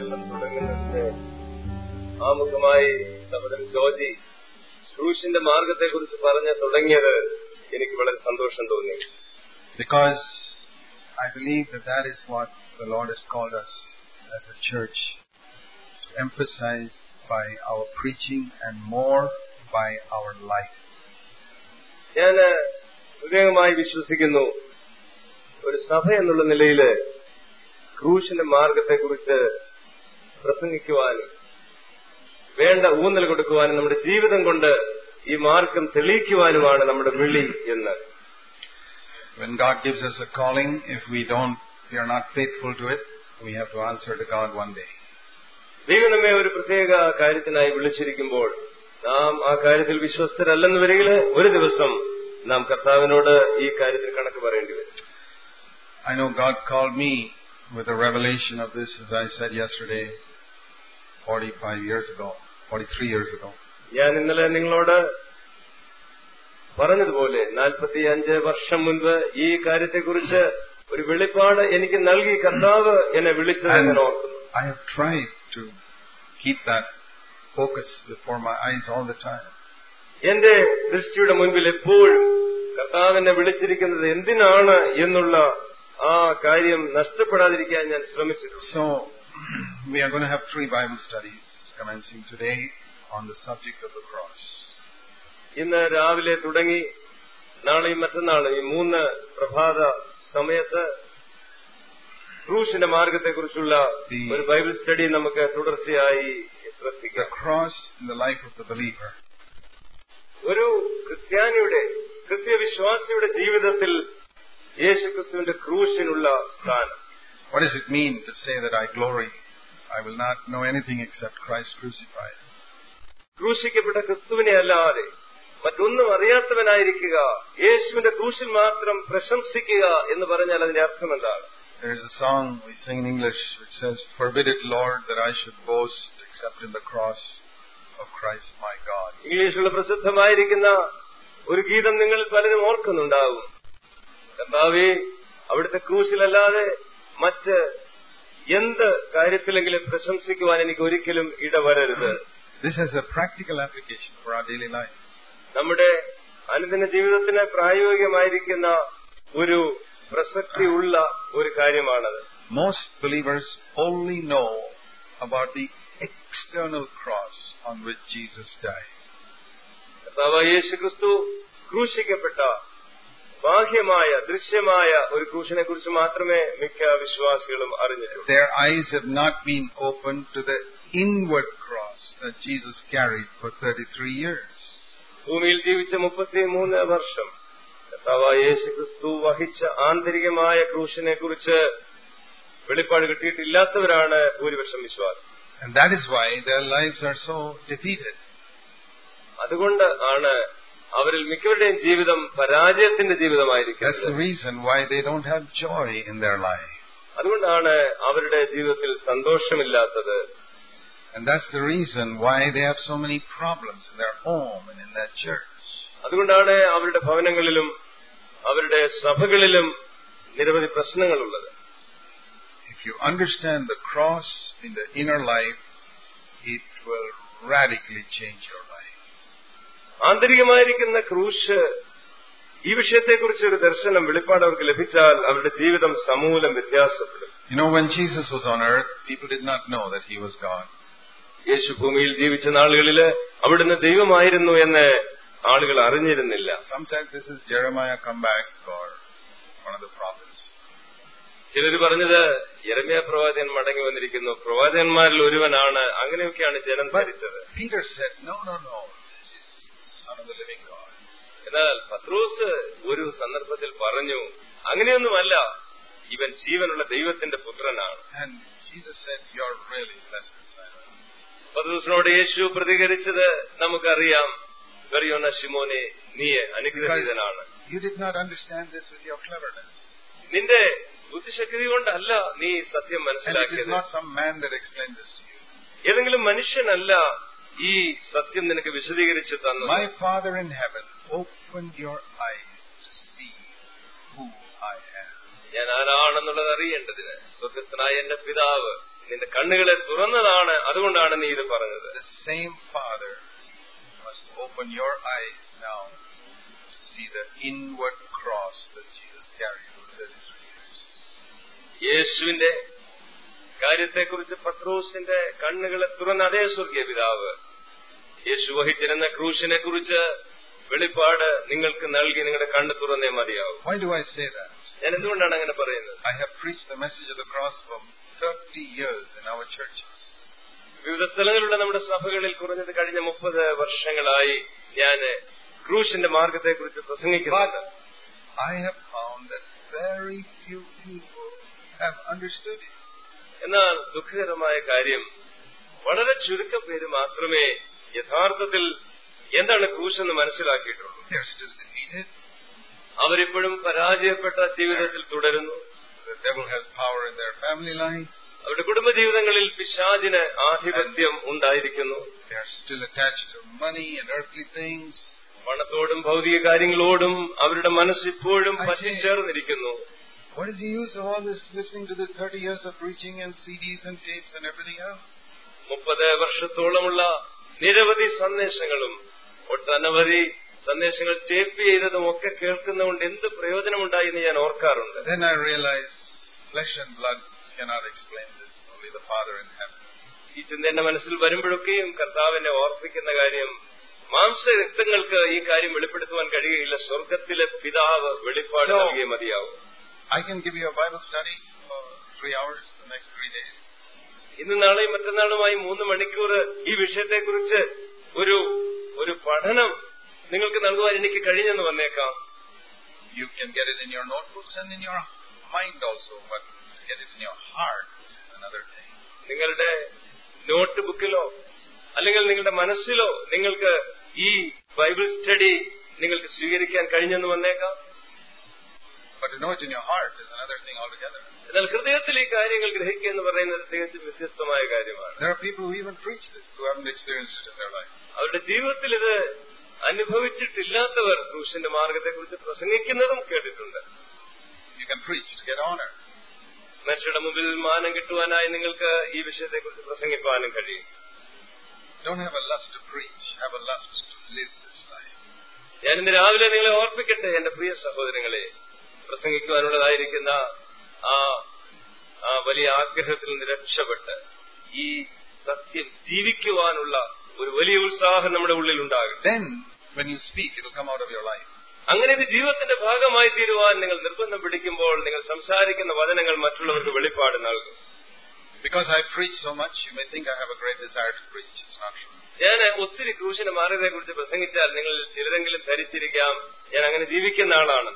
സമ്മേളനം തുടങ്ങുന്നതിന്റെ ആമുഖമായി സഹോദരൻ ജോജി ക്രൂശിന്റെ മാർഗത്തെക്കുറിച്ച് പറഞ്ഞ് തുടങ്ങിയത് എനിക്ക് വളരെ സന്തോഷം തോന്നി. Because I believe that is what the Lord has called us as a church to emphasize by our preaching and more by our life. ഞാൻ ഹൃദയമായി വിശ്വസിക്കുന്നു, ഒരു സഭ എന്നുള്ള നിലയിൽ ക്രൂശിന്റെ മാർഗത്തെക്കുറിച്ച് പ്രസംഗിക്കുവാനും വേണ്ട ഊന്നൽ കൊടുക്കുവാനും നമ്മുടെ ജീവിതം കൊണ്ട് ഈ മാർഗം തെളിയിക്കുവാനുമാണ് നമ്മുടെ വിളി എന്ന്. When God gives us a calling, if we are not faithful to it, we have to answer to God one day. ദൈവം നമ്മെ ഒരു പ്രത്യേക കാര്യത്തിനായി വിളിച്ചിരിക്കുമ്പോൾ നാം ആ കാര്യത്തിൽ വിശ്വസ്തരല്ലെന്ന് വരികിൽ ഒരു ദിവസം നാം കർത്താവിനോട് ഈ കാര്യത്തിൽ കണക്ക് പറയേണ്ടി വരും. I know God called me with a revelation of this, as I said yesterday, 43 years ago. ഞാൻ ഇന്നലെ നിങ്ങളോട് പറഞ്ഞതുപോലെ 45 വർഷം മുൻപ് ഈ കാര്യത്തെക്കുറിച്ച് ഒരു വെളിപ്പാട് എനിക്ക് നൽകി കർത്താവ് എന്നെ വിളിച്ചത് ഞാൻ ഓർക്കുന്നു. I have tried to keep that focus before my eyes all the time. എന്റെ ദൃഷ്ടിയുടെ മുൻപിൽ എപ്പോഴും കർത്താവിനെ വിളിച്ചിരിക്കുന്നത് എന്തിനാണ് എന്നുള്ള ആ കാര്യം നഷ്ടപ്പെടാതിരിക്കാൻ ഞാൻ ശ്രമിച്ചിട്ടുണ്ട്. So we are going to have 3 Bible studies commencing today on the subject of the cross. ഇന്ന് രാവിലെ തുടങ്ങി നാളെയും മറ്റന്നാളും ഈ 3 പ്രഭാത സമയത്ത് ക്രൂശിന്റെ മാർഗത്തെക്കുറിച്ചുള്ള ഒരു ബൈബിൾ സ്റ്റഡി നമുക്ക് തുടർച്ചയായി ശ്രദ്ധിക്കാം. The cross in the life of the believer. ഒരു ക്രിസ്ത്യവിശ്വാസിയുടെ ജീവിതത്തിൽ യേശുക്രിസ്തുവിന്റെ ക്രൂശിനുള്ള സ്ഥാനം. What does it mean to say that I glory? I will not know anything except Christ crucified. ക്രൂശിക്കപ്പെട്ട ക്രിസ്തുവിനെ അല്ലാതെ മറ്റൊന്നും അറിയാത്തവനായിരിക്കുക, യേശുവിന്റെ ക്രൂശിൽ മാത്രം പ്രശംസിക്കുക എന്ന് പറഞ്ഞാൽ അതിന്റെ അർത്ഥം എന്താണ്? There is a song we sing in English which says, "Forbid it, Lord, that I should boast except in the cross of Christ my God." ഇംഗ്ലീഷിലുള്ള പ്രസിദ്ധമായിരിക്കുന്ന ഒരു ഗീതം നിങ്ങൾ പലരും ഓർക്കുന്നുണ്ടാവും. കർത്താവേ, അവിടുത്തെ ക്രൂശിലല്ലാതെ മറ്റ് എന്ത് കാര്യത്തിലെങ്കിലും പ്രശംസിക്കുവാൻ എനിക്ക് ഒരിക്കലും ഇടവരരുത്. This has a practical application for our daily life. നമ്മുടെ അനുദിന ജീവിതത്തിന് പ്രായോഗികമായിരിക്കുന്ന ഒരു പ്രസക്തിയുള്ള ഒരു കാര്യമാണത്. Most believers only know about the external cross on which Jesus died. കർത്താവായ യേശുക്രിസ്തു ക്രൂശിക്കപ്പെട്ട ബാഹ്യമായ ദൃശ്യമായ ഒരു ക്രൂശിനെ കുറിച്ച് മാത്രമേ മിക്ക വിശ്വാസികളും അറിഞ്ഞിട്ടുള്ളൂ. Their eyes have not been opened to the inward cross that Jesus carried for 33 years. ഭൂമിയിൽ ജീവിച്ച 33 വർഷം കർത്താവായ യേശുക്രിസ്തു വഹിച്ച ആന്തരികമായ ക്രൂശിനെ കുറിച്ച് വെളിപ്പാട് കിട്ടിയിട്ടില്ലാത്തവരാണ് ഭൂരിപക്ഷം വിശ്വാസം. And that is why their lives are so defeated. അതുകൊണ്ട് ആണ് അവരിൽ മിക്കവരുടെയും ജീവിതം പരാജയത്തിന്റെ ജീവിതമായിരിക്കുന്നത്. That's the reason why they don't have joy in their life. അതുകൊണ്ടാണ് അവരുടെ ജീവിതത്തിൽ സന്തോഷമില്ലാത്തത്. And that's the reason why they have so many problems in their home and in their church. അതുകൊണ്ടാണ് അവരുടെ ഭവനങ്ങളിലും അവരുടെ സഭകളിലും നിരവധി പ്രശ്നങ്ങളുള്ളത്. If you understand the cross in the inner life, it will radically change your life. ആന്തരികമായിരിക്കുന്ന ക്രൂശ് ഈ വിഷയത്തെക്കുറിച്ച് ഒരു ദർശനം വെളിപ്പാട് അവർക്ക് ലഭിച്ചാൽ അവരുടെ ജീവിതം സമൂലം വ്യത്യാസപ്പെടും. You know, when Jesus was on earth, people did not know that he was God. യേശു ഭൂമിയിൽ ജീവിച്ച നാളുകളില് അവിടുന്ന് ദൈവമായിരുന്നു എന്ന് ആളുകൾ അറിഞ്ഞിരുന്നില്ല. Some said this is Jeremiah come back or one of the prophets. ചിലർ പറഞ്ഞത് യെരമ്യാ പ്രവാചകൻ മടങ്ങി വന്നിരിക്കുന്നു, പ്രവാചകന്മാരിൽ ഒരുവനാണ്, അങ്ങനെയൊക്കെയാണ് ജനം ധരിച്ചത്. Peter said, no, this is Son of the living God. എന്നാൽ പത്രോസ് ഒരു സന്ദർഭത്തിൽ പറഞ്ഞു, അങ്ങനെയൊന്നുമല്ല, ഇവൻ ജീവനുള്ള ദൈവത്തിന്റെ പുത്രനാണ്. And Jesus said, you're really blessed, Simon. പത്രോസിനോട് യേശു പ്രതികരിച്ചത് നമുക്കറിയാം, ഗറിയോന ശിമോനെ, നീ അനുഗ്രഹീതനാണ്. You did not understand this with your cleverness. നിന്റെ ബുദ്ധിശക്തി കൊണ്ടല്ല നീ സത്യം മനസ്സിലാക്കിയത്. And it is not some man that explained this to you. ഏതെങ്കിലും മനുഷ്യനല്ല ഈ സത്യം നിനക്ക് വിശദീകരിച്ചു തന്നത്. My Father in heaven opened your eyes to see who I am. ഞാൻ ആരാണെന്നുള്ളത് അറിയേണ്ടതിന് സ്വർഗ്ഗസ്ഥനായ എന്റെ പിതാവ് നിന്റെ കണ്ണുകളെ തുറന്നതാണ്, അതുകൊണ്ടാണ് നീ ഇത് പറഞ്ഞത്. The same Father must open your eyes now to see the inward cross that Jesus carried for 33 years. യേശുവിന്റെ കാര്യത്തെക്കുറിച്ച് പത്രോസിന്റെ കണ്ണുകളെ തുറന്ന അതേ സ്വർഗീയ പിതാവ് യേശു വഹിച്ചിരുന്ന ക്രൂശിനെ കുറിച്ച് വെളിപ്പാട് നിങ്ങൾക്ക് നൽകി നിങ്ങളുടെ കണ്ണ് തുറന്നേ മതിയാവും. Why do I say that? ഞാൻ എന്തുകൊണ്ടാണ് അങ്ങനെ പറയുന്നത്? I have preached the message of the cross for 30 years in our churches. വിവിധ സ്ഥലങ്ങളിലുള്ള നമ്മുടെ സഭകളിൽ കുറഞ്ഞത് കഴിഞ്ഞ 30 വർഷങ്ങളായി ഞാൻ ക്രൂശിന്റെ മാർഗത്തെക്കുറിച്ച് പ്രസംഗിക്കുന്നുണ്ട്. I have found that very few people have understood it. എന്നാൽ ദുഃഖകരമായ കാര്യം, വളരെ ചുരുക്കം പേര് മാത്രമേ യഥാർത്ഥത്തിൽ എന്താണ് ക്രൂശെന്ന് മനസ്സിലാക്കിയിട്ടുള്ളൂ. They are still defeated. അവരിപ്പോഴും പരാജയപ്പെട്ട ജീവിതത്തിൽ തുടരുന്നു. The devil has power in their family life. അവരുടെ കുടുംബജീവിതങ്ങളിൽ പിശാചിന് ആധിപത്യം ഉണ്ടായിരിക്കുന്നു. They are still attached to money and earthly things. പണത്തോടും ഭൗതിക കാര്യങ്ങളോടും അവരുടെ മനസ്സിപ്പോഴും പറ്റിച്ചേർന്നിരിക്കുന്നു. What is the use of all this listening to this 30 years of preaching and CDs and tapes and everything else? 30 വർഷത്തോളമുള്ള നിരവധി സന്ദേശങ്ങളും ഒട്ടനവധി സന്ദേശങ്ങൾ ടേപ്പ് ചെയ്തതും ഒക്കെ കേൾക്കുന്നതുകൊണ്ട് എന്ത് പ്രയോജനമുണ്ടായി എന്ന് ഞാൻ ഓർക്കാറുണ്ട്. Then I realize flesh and blood cannot explain this, only the Father in heaven. ഈ ചിന്ത എന്റെ മനസ്സിൽ വരുമ്പോഴൊക്കെയും കർത്താവിനെ ഓർപ്പിക്കുന്ന കാര്യം, മാംസരക്തങ്ങൾക്ക് ഈ കാര്യം വെളിപ്പെടുത്തുവാൻ കഴിയുകയില്ല, സ്വർഗത്തിലെ പിതാവ് വെളിപ്പാട് നൽകിയേ മതിയാവും. I can give you a Bible study for 3 hours the next 3 days. ഇന്ന് നാളെയും മറ്റന്നാളുമായി 3 മണിക്കൂർ ഈ വിഷയത്തെക്കുറിച്ച് ഒരു പഠനം നിങ്ങൾക്ക് നൽകുവാൻ എനിക്ക് കഴിഞ്ഞെന്ന് വന്നേക്കാം. You can get it in your notebooks and in your mind also, but get it in your heart is another thing. നിങ്ങളുടെ നോട്ട് ബുക്കിലോ അല്ലെങ്കിൽ നിങ്ങളുടെ മനസ്സിലോ നിങ്ങൾക്ക് ഈ ബൈബിൾ സ്റ്റഡി നിങ്ങൾക്ക് സ്വീകരിക്കാൻ കഴിഞ്ഞെന്ന് വന്നേക്കാം. But to know it in your heart is another thing altogether. എന്നാൽ ഹൃദയത്തിൽ ഈ കാര്യങ്ങൾ ഗ്രഹിക്കുക എന്ന് പറയുന്നത് തികച്ചും വ്യത്യസ്തമായ കാര്യമാണ്. There are people who even preach this who haven't experienced it in their life. അവരുടെ ജീവിതത്തിൽ ഇത് അനുഭവിച്ചിട്ടില്ലാത്തവർ ക്രൂശിന്റെ മാർഗത്തെക്കുറിച്ച് പ്രസംഗിക്കുന്നതും കേട്ടിട്ടുണ്ട്. You can preach to get honor. മനുഷ്യരുടെ മുമ്പിൽ മാനം കിട്ടുവാനായി നിങ്ങൾക്ക് ഈ വിഷയത്തെക്കുറിച്ച് പ്രസംഗിക്കുവാനും കഴിയും. Don't have a lust to preach, have a lust to live this life. ഞാൻ ഇന്ന് രാവിലെ നിങ്ങളെ ഓർപ്പിക്കട്ടെ, എന്റെ പ്രിയ സഹോദരങ്ങളെ, പ്രസംഗിക്കുവാനുള്ളതായിരിക്കുന്ന ആ വലിയ ആഗ്രഹത്തിൽ നിന്ന് രക്ഷപ്പെട്ട് ഈ സത്യം ജീവിക്കുവാനുള്ള ഒരു വലിയ ഉത്സാഹം നമ്മുടെ ഉള്ളിൽ ഉണ്ടാകും. Then when you speak, it will come out of your life. അങ്ങനെ ഇത് ജീവിതത്തിന്റെ ഭാഗമായി തീരുവാൻ നിങ്ങൾ നിർബന്ധം പിടിക്കുമ്പോൾ നിങ്ങൾ സംസാരിക്കുന്ന വചനങ്ങൾ മറ്റുള്ളവർക്ക് വെളിപ്പാട് നൽകും. Because I preach so much, you may think I have a great desire to preach. It's not true. ഞാൻ ഒത്തിരി ക്രൂശിന്റെ മാർഗത്തെക്കുറിച്ച് പ്രസംഗിച്ചാൽ നിങ്ങൾ ചിലരെങ്കിലും ധരിച്ചിരിക്കാം ഞാൻ അങ്ങനെ ജീവിക്കുന്ന ആളാണ്.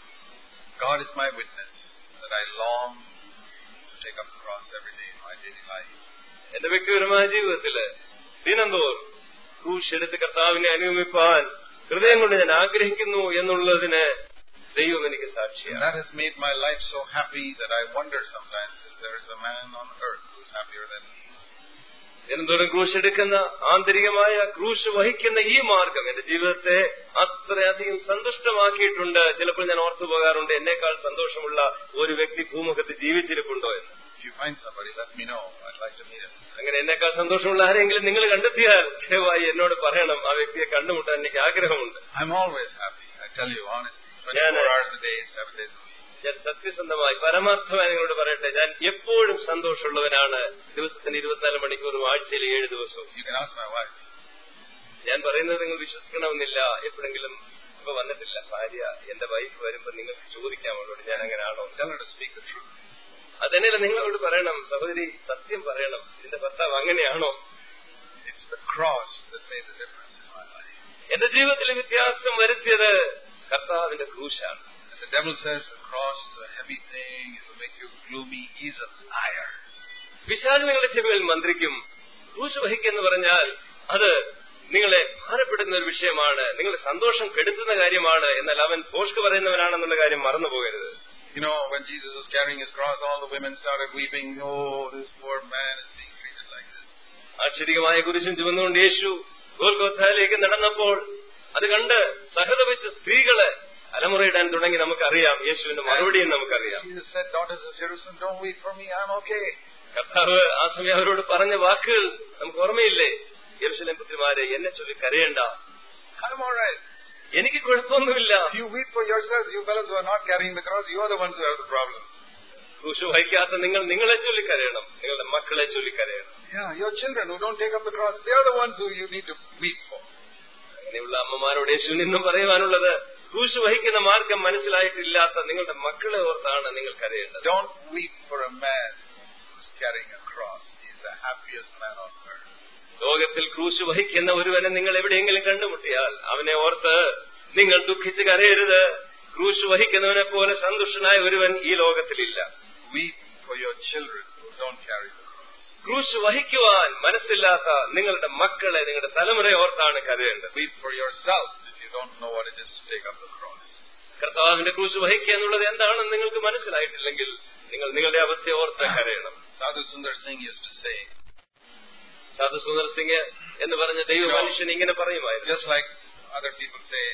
God is my witness that I long to take up the cross every day in my daily life. എന്റെ വ്യക്തിപരമായ ജീവിതത്തില് ദിനംതോറും ക്രൂശ് എടുത്ത് കർത്താവിനെ അനുഗമിപ്പാൻ ഹൃദയം കൊണ്ട് ഞാൻ ആഗ്രഹിക്കുന്നു എന്നുള്ളതിന് ദൈവം എനിക്ക് സാക്ഷിയാണ്. That has made my life so happy that I wonder sometimes if there is a man on earth who is happier than me. ദിനംതോറും ക്രൂശ് എടുക്കുന്ന ആന്തരികമായ ക്രൂശ് വഹിക്കുന്ന ഈ മാർഗം എന്റെ ജീവിതത്തെ അത്രയധികം സന്തുഷ്ടമാക്കിയിട്ടുണ്ട്. ചിലപ്പോൾ ഞാൻ ഓർത്തു പോകാറുണ്ട്, എന്നേക്കാൾ സന്തോഷമുള്ള ഒരു വ്യക്തി ഭൂമുഖത്ത് ജീവിച്ചിരിപ്പുണ്ടോ എന്ന്. If you find somebody, let me know. I'd like to meet him. അങ്ങനെ എന്നേക്കാൾ സന്തോഷമുള്ള ആരെങ്കിലും നിങ്ങൾ കണ്ടെത്തിയാൽ ദയവായി എന്നോട് പറയണം, ആ വ്യക്തിയെ കണ്ടുമുട്ടാൻ എനിക്ക് ആഗ്രഹമുണ്ട്. I'm always happy. I tell you honestly. 24 hours a day, 7 days a week. ഞാൻ സത്യസന്ധമായി പരമാർത്ഥമായി നിങ്ങളോട് പറയട്ടെ, ഞാൻ എപ്പോഴും സന്തോഷമുള്ളവനാണ്. ദിവസത്തിന് 24 മണിക്കൂറും ആഴ്ചയിൽ 7 ദിവസവും. You can ask my wife. ഞാൻ പറയുന്നത് നിങ്ങൾ വിശ്വസിക്കണമെന്നില്ല. എപ്പോഴെങ്കിലും ഇപ്പൊ വന്നിട്ടില്ല ഭാര്യ, എന്റെ വൈഫ് വരുമ്പോ നിങ്ങൾക്ക് ചോദിക്കാം അവളോട് ഞാൻ അങ്ങനെയാണോ. Tell her to speak the truth. അതന്നെയല്ല നിങ്ങളോട് പറയണം, സഹോദരി സത്യം പറയണം, എന്റെ ഭർത്താവ് അങ്ങനെയാണോ. It's the cross that made the difference in my life. എന്റെ ജീവിതത്തിലെ വ്യത്യാസം വരുത്തിയത് കർത്താവിന്റെ ക്രൂശാണ്. The devil says the cross is a heavy thing, it will make you gloomy. He's a liar. പിശാച് നിങ്ങളുടെ ചെവികളിൽ മന്ത്രിക്കും. ക്രൂശ് വഹിക്കെന്ന് പറഞ്ഞാൽ അത് നിങ്ങളെ ഭാരപ്പെടുന്ന ഒരു വിഷയമാണ്, നിങ്ങളുടെ സന്തോഷം കെടുത്തുന്ന കാര്യമാണ്. എന്നാൽ അവൻ ഭോഷ്ക് പറയുന്നവനാണെന്നുള്ള കാര്യം മറന്നു പോകരുത്. You know, when Jesus was carrying his cross, all the women started weeping. Oh, this poor man is being treated like this. ആക്ഷരികമായ കുരിശും ചുമന്നുകൊണ്ട് യേശു ഗോൽഗോഥായിലേക്ക് നടന്നപ്പോൾ അത് കണ്ട് സഹതപിച്ച സ്ത്രീകള് അലമുറയിടാൻ തുടങ്ങി. നമുക്കറിയാം യേശുവിന്റെ മറുപടിയും നമുക്കറിയാം. Jesus said, daughters of Jerusalem, don't weep for me, I'm okay. കർത്താവ് ആ സമയം അവരോട് പറഞ്ഞ വാക്കുകൾ നമുക്ക് ഓർമ്മയില്ലേ? യെരൂശലേം പുത്രിമാരെ, എന്നെ ചൊല്ലി കരയണ്ട, എനിക്ക് കുഴപ്പമൊന്നുമില്ല. You weep for yourselves, you fellows who are not carrying the cross, you are the ones who have the problem. ക്രൂശ് വഹിക്കാത്ത നിങ്ങളെ ചൊല്ലിക്കരയണം, നിങ്ങളുടെ മക്കളെ ചൊല്ലിക്കരയണം. Yeah, your children who don't take up the cross, they are the ones who you need to weep for. അങ്ങനെയുള്ള അമ്മമാരോട് യേശു നിന്നും പറയുവാനുള്ളത്, ക്രൂശ് വഹിക്കുന്ന മാർഗം മനസ്സിലായിട്ടില്ലാത്ത നിങ്ങളുടെ മക്കളെ ഓർത്താണ് നിങ്ങൾ കരയേണ്ടത്. Don't weep for a man who's carrying a cross. He is the happiest man on earth. ലോകത്തിൽ ക്രൂശ് വഹിക്കുന്ന ഒരുവനെ നിങ്ങൾ എവിടെയെങ്കിലും കണ്ടുമുട്ടിയാൽ അവനെ ഓർത്ത് നിങ്ങൾ ദുഃഖിച്ച് കരയരുത്. ക്രൂശ് വഹിക്കുന്നവനെ പോലെ സന്തുഷ്ടനായ ഒരുവൻ ഈ ലോകത്തിലില്ല. Weep for your children who don't carry the cross. ക്രൂശ് വഹിക്കുവാൻ മനസ്സില്ലാത്ത നിങ്ങളുടെ മക്കളെ, നിങ്ങളുടെ തലമുറയെ ഓർത്താണ് കരയേണ്ടത്. Weep for yourself if you don't know what it is to take up the cross. കർത്താവിന്റെ ക്രൂശ് വഹിക്കുക എന്നുള്ളത് എന്താണെന്ന് നിങ്ങൾക്ക് മനസ്സിലായിട്ടില്ലെങ്കിൽ നിങ്ങൾ നിങ്ങളുടെ അവസ്ഥയെ ഓർത്ത് കരയണം. Sadhu Sundar Singh used to say, സാധു സുന്ദർ സിംഗ് എന്ന് പറഞ്ഞ ദൈവ മനുഷ്യൻ ഇങ്ങനെ പറയുമായിരുന്നു. just like other people say,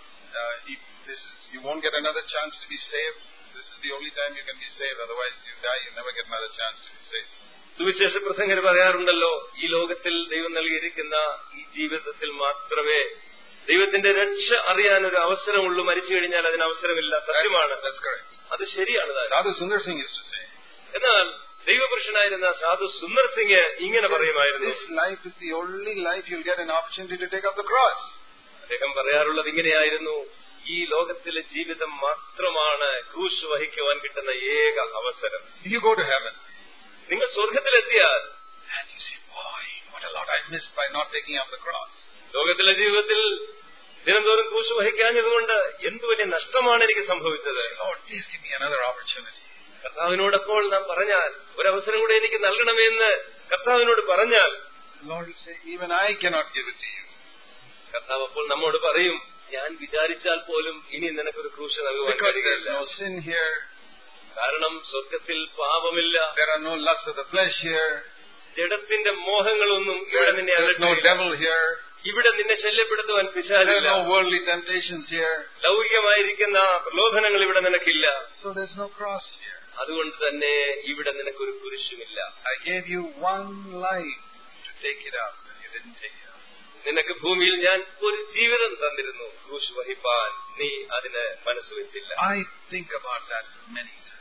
you won't get another chance to be saved. This is the only time you can be saved. Otherwise, you die. You never get another chance to be saved. സുവിശേഷ പ്രസംഗർ പറയാറുണ്ടല്ലോ, ഈ ലോകത്തിൽ ദൈവം നൽകിയിരിക്കുന്ന ഈ ജീവിതത്തിൽ മാത്രമേ ദൈവത്തിന്റെ രക്ഷ അറിയാൻ ഒരു അവസരമുള്ളൂ. മരിച്ചു കഴിഞ്ഞാൽ അതിന് അവസരമില്ല. സത്യമാണ്, അത് ശരിയാണ്. Sadhu Sundar Singh used to say. എന്നാൽ ദൈവപുരുഷനായിരുന്ന സാധു സുന്ദർ സിംഗ് ഇങ്ങനെ പറയുമായിരുന്നു, this life is the only life you'll get an opportunity to take up the cross. അദ്ദേഹം പറയാറുള്ളത് ഇങ്ങനെയായിരുന്നു, ഈ ലോകത്തിലെ ജീവിതം മാത്രമാണ് ക്രൂശ് വഹിക്കുവാൻ കിട്ടുന്ന ഏക അവസരം. If you go to heaven, നിങ്ങൾ സ്വർഗത്തിലെത്തിയാൽ and you say, boy, what a lot I missed by not taking up the cross. ലോകത്തിലെ ജീവിതത്തിൽ ദിനംതോറും ക്രൂശ് വഹിക്കാഞ്ഞതുകൊണ്ട് എന്തു വലിയ നഷ്ടമാണ് എനിക്ക് സംഭവിച്ചത്. Lord, please give me another opportunity. കർത്താവിനോടപ്പോൾ നാം പറഞ്ഞാൽ, ഒരവസരം കൂടെ എനിക്ക് നൽകണമെന്ന് കർത്താവിനോട് പറഞ്ഞാൽ, Lord will say, even I cannot give it to you. കർത്താവ് അപ്പോൾ നമ്മോട് പറയും, ഞാൻ വിചാരിച്ചാൽ പോലും ഇനി നിനക്കൊരു ക്രൂശ് നൽകുവാൻ കഴിയില്ല. No sin here. കാരണം സ്വർഗത്തിൽ പാപമില്ല. There are no lusts of the flesh here. ജഡത്തിന്റെ മോഹങ്ങളൊന്നും ഇവിടെ നിന്നെ There's no devil here. ഇവിടെ നിന്നെ ശല്യപ്പെടുത്തുവാൻ There പിശാചില്ല. are no worldly temptations here. ലൗകികമായിരിക്കുന്ന പ്രലോഭനങ്ങൾ ഇവിടെ നിനക്കില്ല. So there's no cross here. അതുകൊണ്ട് തന്നെ ഇവിടെ നിനക്കൊരു കുരിശുമില്ല. I gave you one life to take it up, and you didn't take it up. നിനക്ക് ഭൂമിയിൽ ഞാൻ ഒരു ജീവിതം തന്നിരുന്നു, ക്രൂശ് വഹിപ്പാൻ നീ അതിന് മനസ്സുവെച്ചില്ല. I think about that many times.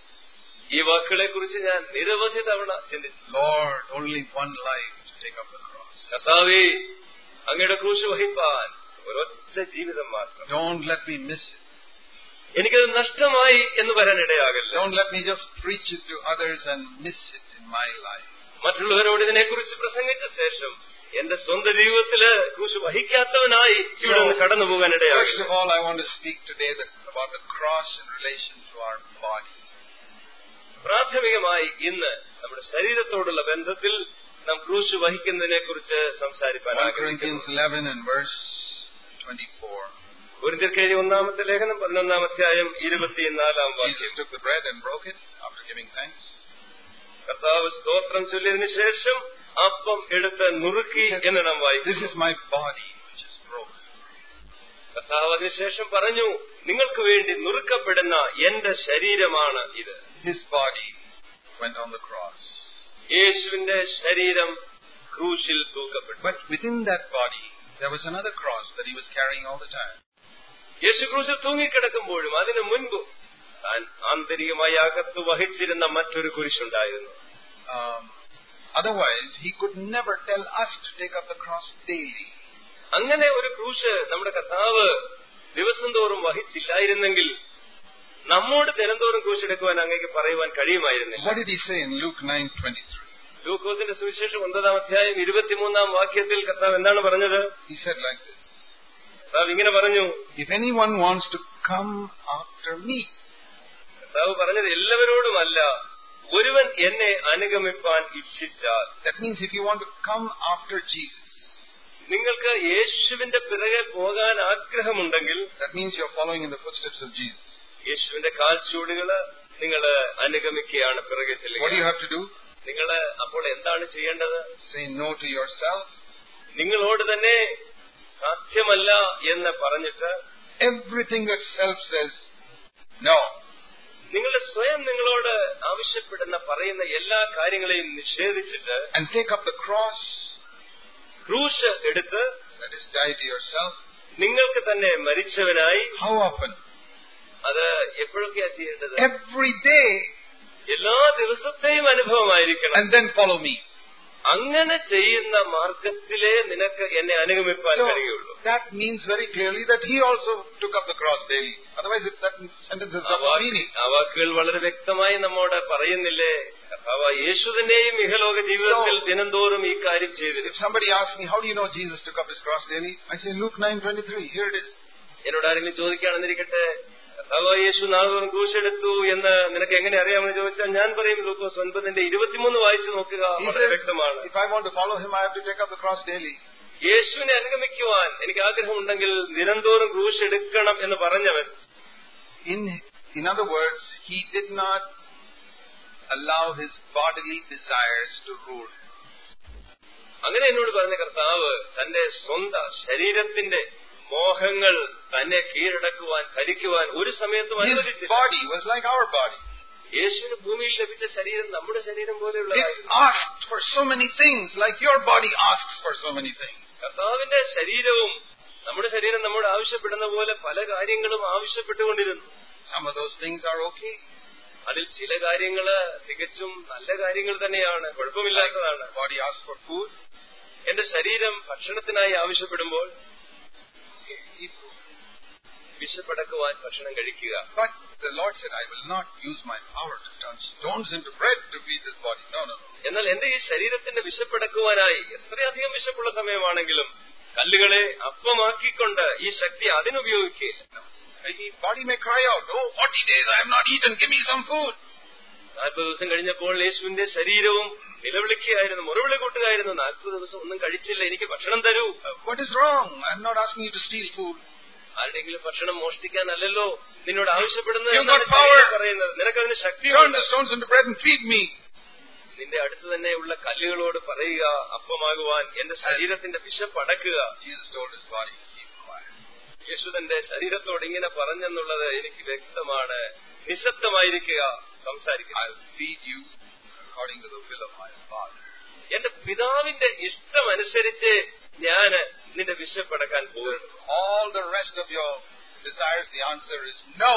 ഈ വാക്കുകളെ കുറിച്ച് ഞാൻ നിരവധി തവണ ചിന്തിച്ചു. Lord, only one life to take up the cross. കർത്താവേ, അങ്ങയുടെ ക്രൂശ് വഹിപ്പാൻ ഒരൊറ്റ ജീവിതം മാത്രം. Don't let me miss it. എനിക്കത് നഷ്ടമായി എന്ന് വരാനിടയാകല്ല. Don't let me just preach it to others and miss it in my life. മറ്റുള്ളവരോട് ഇതിനെക്കുറിച്ച് പ്രസംഗിച്ച ശേഷം എന്റെ സ്വന്തം ജീവിതത്തില് ക്രൂശ് വഹിക്കാത്തവനായി ഇവിടെ നിന്ന് കടന്നു പോകാൻ ഇടയാകും. First of all, I want to speak today about the cross in relation to our body. പ്രാഥമികമായി ഇന്ന് നമ്മുടെ ശരീരത്തോടുള്ള ബന്ധത്തിൽ നാം ക്രൂശ് വഹിക്കുന്നതിനെ കുറിച്ച് സംസാരിക്കാൻ 1 Corinthians 11 and verse 24. കൊരിന്ത്യർക്കെഴുതിയ 1-ാമത്തെ ലേഖനം 11-ാം അധ്യായം 24-ാം വാക്യം. Jesus took the bread and broke it after giving thanks. കർത്താവ് സ്തോത്രം ചൊല്ലിയതിനു ശേഷം അപ്പം എടുത്ത് നുറുക്കി എന്ന് നാം വായിക്കും. This is my body which is broken. കർത്താവ് അതിനുശേഷം പറഞ്ഞു, നിങ്ങൾക്ക് വേണ്ടി നുറുക്കപ്പെടുന്ന എന്റെ ശരീരമാണ് ഇത്. His body went on the cross. യേശുവിന്റെ ശരീരം ക്രൂശിൽ തൂക്കപ്പെട്ടു. But within that body there was another cross that he was carrying all the time. യേശു ക്രൂശിൽ തൂങ്ങിക്കിടക്കുമ്പോഴും അതിനു മുൻപും താൻ ആന്തരികമായി അകത്ത് വഹിച്ചിരുന്ന മറ്റൊരു കുരിശുണ്ടായിരുന്നു. Otherwise he could never tell us to take up the cross daily. അങ്ങനെ ഒരു ക്രൂശ് നമ്മുടെ കർത്താവ് ദിവസം തോറും വഹിച്ചില്ലായിരുന്നെങ്കിൽ നമ്മോട് ദിനംതോറും ക്രൂശെടുക്കുവാൻ അങ്ങേക്ക് പറയുവാൻ കഴിയുമായിരുന്നില്ല. What did he say in Luke 9:23? ലൂക്കോസിന്റെ സുവിശേഷം 9-ാം അധ്യായം 23-ാം വാക്യത്തിൽ കർത്താവ് എന്താണ് പറഞ്ഞത്? He said like this. കർത്താവ് ഇങ്ങനെ പറഞ്ഞു, If anyone wants to come after me. കർത്താവ് പറഞ്ഞത് എല്ലാവരോടുമല്ല, ഒരുവൻ എന്നെ അനുഗമിപ്പാൻ ഇച്ഛിച്ചാൽ. That means if you want to come after Jesus. നിങ്ങൾക്ക് യേശുവിന്റെ പിറകെ പോകാൻ ആഗ്രഹമുണ്ടെങ്കിൽ. That means you're following in the footsteps of Jesus. യേശുവിന്റെ കാൽച്ചുവടുകള് നിങ്ങൾ അനുഗമിക്കുകയാണ്, പിറകെ ചെല്ലുക. What do you have to do? നിങ്ങൾ അപ്പോൾ എന്താണ് ചെയ്യേണ്ടത്? Say no to yourself. നിങ്ങളോട് തന്നെ സാധ്യമല്ല എന്ന് പറഞ്ഞിട്ട് everything that self says no. നിങ്ങളുടെ സ്വയം നിങ്ങളോട് ആവശ്യപ്പെടുന്ന പറയുന്ന എല്ലാ കാര്യങ്ങളെയും നിഷേധിച്ചിട്ട് and take up the cross, ക്രൂശ് എടുത്ത്, that is, die to yourself. നിങ്ങൾക്ക് തന്നെ മരിച്ചവനായി. How often? അത് എപ്പോഴൊക്കെയാ ചെയ്യേണ്ടത്? Every day. എല്ലാ ദിവസത്തെയും അനുഭവമായിരിക്കണം. And then follow me. അങ്ങനെ ചെയ്യുന്ന മാർഗത്തിലെ നിനക്ക് എന്നെ അനുഗമിപ്പാൻ കഴിയുള്ളൂ. That means very clearly that he also took up the cross daily. Otherwise, that sentence has got no meaning. ആ വാക്കുകൾ വളരെ വ്യക്തമായി നമ്മോട് പറയുന്നില്ലേ? യേശു തന്നെയും ഇഹലോക ജീവിതത്തിൽ ദിനംതോറും ഈ കാര്യം ചെയ്തിരുന്നു. If somebody asks me, how do you know Jesus took up his cross daily? I say, Luke 9:23. Here it is. എന്നോട് ആരെങ്കിലും ചോദിക്കുകയാണെന്നിരിക്കട്ടെ, യേശു നാളുതോറും ക്രൂശെടുത്തു എന്ന് നിനക്ക് എങ്ങനെ അറിയാമെന്ന് ചോദിച്ചാൽ ഞാൻ പറയും, ലൂക്കോസ് 9:23 വായിച്ചു നോക്കുക, വളരെ വ്യക്തമാണ്. If I want to follow him, I have to take up the cross daily. യേശുവിനെ അനുഗമിക്കുവാൻ എനിക്ക് ആഗ്രഹമുണ്ടെങ്കിൽ ദിനംതോറും ക്രൂശ് എടുക്കണം എന്ന് പറഞ്ഞവൻ. In other words, he did not allow his bodily desires to rule. അങ്ങനെ എന്നോട് പറഞ്ഞ കർത്താവ് തന്റെ സ്വന്തം ശരീരത്തിന്റെ മോഹങ്ങൾ തന്നെ കീഴടക്കുവാൻ, ഭരിക്കുവാൻ ഒരു സമയത്തും അനുവദിച്ചില്ല. His body was like our body. യേശുവിന് ഭൂമിയിൽ ലഭിച്ച ശരീരം നമ്മുടെ ശരീരം It പോലെയുള്ളതായിരുന്നു. asked for so many things, like your body asks for so many things. കർത്താവിന്റെ ശരീരവും നമ്മുടെ ശരീരം നമ്മോട് ആവശ്യപ്പെടുന്ന പോലെ പല കാര്യങ്ങളും ആവശ്യപ്പെട്ടുകൊണ്ടിരുന്നു. Some of those things are okay. അതിൽ ചില കാര്യങ്ങള് തികച്ചും നല്ല കാര്യങ്ങൾ തന്നെയാണ്, കുഴപ്പമില്ലാത്തതാണ്. Body asks for food. എന്റെ ശരീരം ഭക്ഷണത്തിനായി ആവശ്യപ്പെടുമ്പോൾ വിശപ്പടക്കുവാൻ ഭക്ഷണം കഴിക്കുക. But the Lord said, I will not use my power to turn stones into bread to feed this body. No. എന്നാൽ എന്റെ ഈ ശരീരത്തിന്റെ വിശപ്പടക്കുവാനായി എത്രയധികം വിശപ്പുള്ള സമയമാണെങ്കിലും കല്ലുകളെ അപ്പമാക്കിക്കൊണ്ട് ഈ ശക്തി അതിനുപയോഗിക്കുകയില്ല. The body may cry out, oh, 40 days I have not eaten, give me some food. 40 ദിവസം കഴിഞ്ഞപ്പോൾ യേശുവിന്റെ ശരീരവും നിലവിളിക്കുകയായിരുന്നു, മുറവിളി കൂട്ടുകയായിരുന്നു, 40 ദിവസം ഒന്നും കഴിച്ചില്ല, എനിക്ക് ഭക്ഷണം തരൂ. What is wrong? I am not asking you to steal food. ആരുടെങ്കിലും ഭക്ഷണം മോഷ്ടിക്കാനല്ലോ നിന്നോട് ആവശ്യപ്പെടുന്നത്. പറയുന്നത് നിനക്കതിന് ശക്തി. Turn the stones into bread and feed me. നിന്റെ അടുത്ത് തന്നെയുള്ള കല്ലുകളോട് പറയുക അപ്പമാകുവാൻ, എന്റെ ശരീരത്തിന്റെ വിശപ്പടക്കുക. Jesus told his body, keep quiet. യേശു തന്റെ ശരീരത്തോട് ഇങ്ങനെ പറഞ്ഞെന്നുള്ളത് എനിക്ക് വ്യക്തമാണ്. നിശബ്ദമായിരിക്കുക, സംസാരിക്കുക. I'll feed you according to the will of my Father. എന്റെ പിതാവിന്റെ ഇഷ്ടമനുസരിച്ച് ഞാൻ നിന്റെ വിശപ്പടക്കാൻ പോകുന്നു. All the rest of your desires, the answer is no.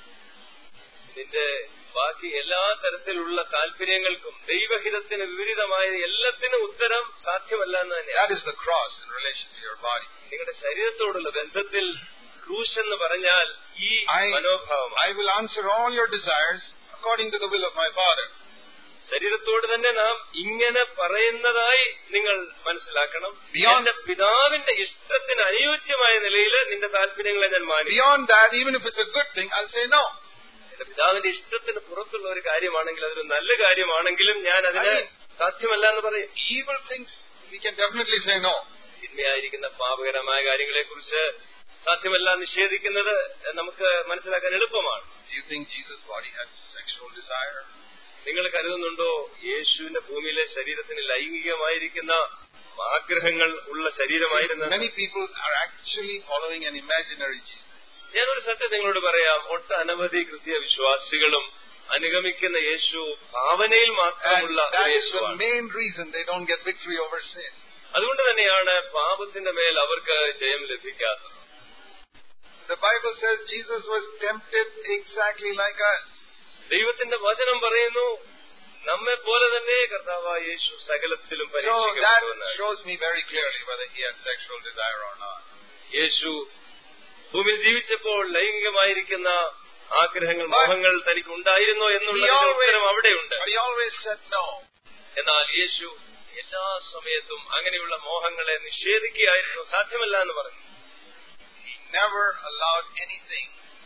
നിന്റെ ബാക്കി എല്ലാ തരത്തിലുള്ള താല്പര്യങ്ങൾക്കും ദൈവഹിതത്തിന് വിപരീതമായ എല്ലാത്തിനും ഉത്തരം സാധ്യമല്ല എന്ന് തന്നെയാണ്. That is the cross in relation to your body. നിങ്ങളുടെ ശരീരത്തോടുള്ള ബന്ധത്തിൽ ക്രൂശ് എന്ന് പറഞ്ഞാൽ ഈ മനോഭാവം. I will answer all your desires according to the will of my Father. ശരീരത്തോട് തന്നെ നാം ഇങ്ങനെ പറയുന്നതായി നിങ്ങൾ മനസ്സിലാക്കണം. എന്റെ പിതാവിന്റെ ഇഷ്ടത്തിന് അനുയോജ്യമായ നിലയിൽ നിന്റെ താല്പര്യങ്ങളെ ഞാൻ മാനിക്കും. Beyond that, even if it's a good thing, I'll say no. എന്റെ പിതാവിന്റെ ഇഷ്ടത്തിന് പുറത്തുള്ള ഒരു കാര്യമാണെങ്കിൽ, അതൊരു നല്ല കാര്യമാണെങ്കിലും ഞാൻ അതിന് സാധ്യമല്ല എന്ന് പറയും. Evil things, we can definitely say no. തിന്മയായിരിക്കുന്ന പാപകരമായ കാര്യങ്ങളെ കുറിച്ച് സാധ്യമല്ല നിഷേധിക്കുന്നത് നമുക്ക് മനസ്സിലാക്കാൻ എളുപ്പമാണ്. Do you think Jesus' body had sexual desire? നിങ്ങൾ കരുതുന്നുണ്ടോ യേശുവിന്റെ ഭൂമിയിലെ ശരീരത്തിന് ലൈംഗികമായിരിക്കുന്ന ആഗ്രഹങ്ങൾ ഉള്ള ശരീരമായിരുന്നു? Many people are actually following an imaginary Jesus. ഞാനൊരു സത്യം നിങ്ങളോട് പറയാം. ഒട്ടനവധി ക്രിസ്തീയ വിശ്വാസികളും അനുഗമിക്കുന്ന യേശു ഭാവനയിൽ മാത്രമുള്ള യേശുവാണ്. The main reason they don't get victory over sin. അതുകൊണ്ട് തന്നെയാണ് പാപത്തിന്റെ മേൽ അവർക്ക് ജയം ലഭിക്കാത്തത്. The Bible says Jesus was tempted exactly like us. ദൈവത്തിന്റെ വചനം പറയുന്നു നമ്മെ പോലെ തന്നെ കർത്താവായ യേശു സകലത്തിലും പരീക്ഷിക്കപ്പെട്ടു. So that shows me very clearly whether he had sexual desire or not. യേശു ഭൂമിയിൽ ജീവിച്ചപ്പോൾ ലൈംഗികമായിരിക്കുന്ന ആഗ്രഹങ്ങൾ, മോഹങ്ങൾ തനിക്ക് ഉണ്ടായിരുന്നോ എന്നുള്ള ഉത്തരം അവിടെയുണ്ട്. എന്നാൽ യേശു എല്ലാ സമയത്തും അങ്ങനെയുള്ള മോഹങ്ങളെ നിഷേധിക്കുകയായിരുന്നു, സാധ്യമല്ല എന്ന് പറഞ്ഞു. He never allowed anything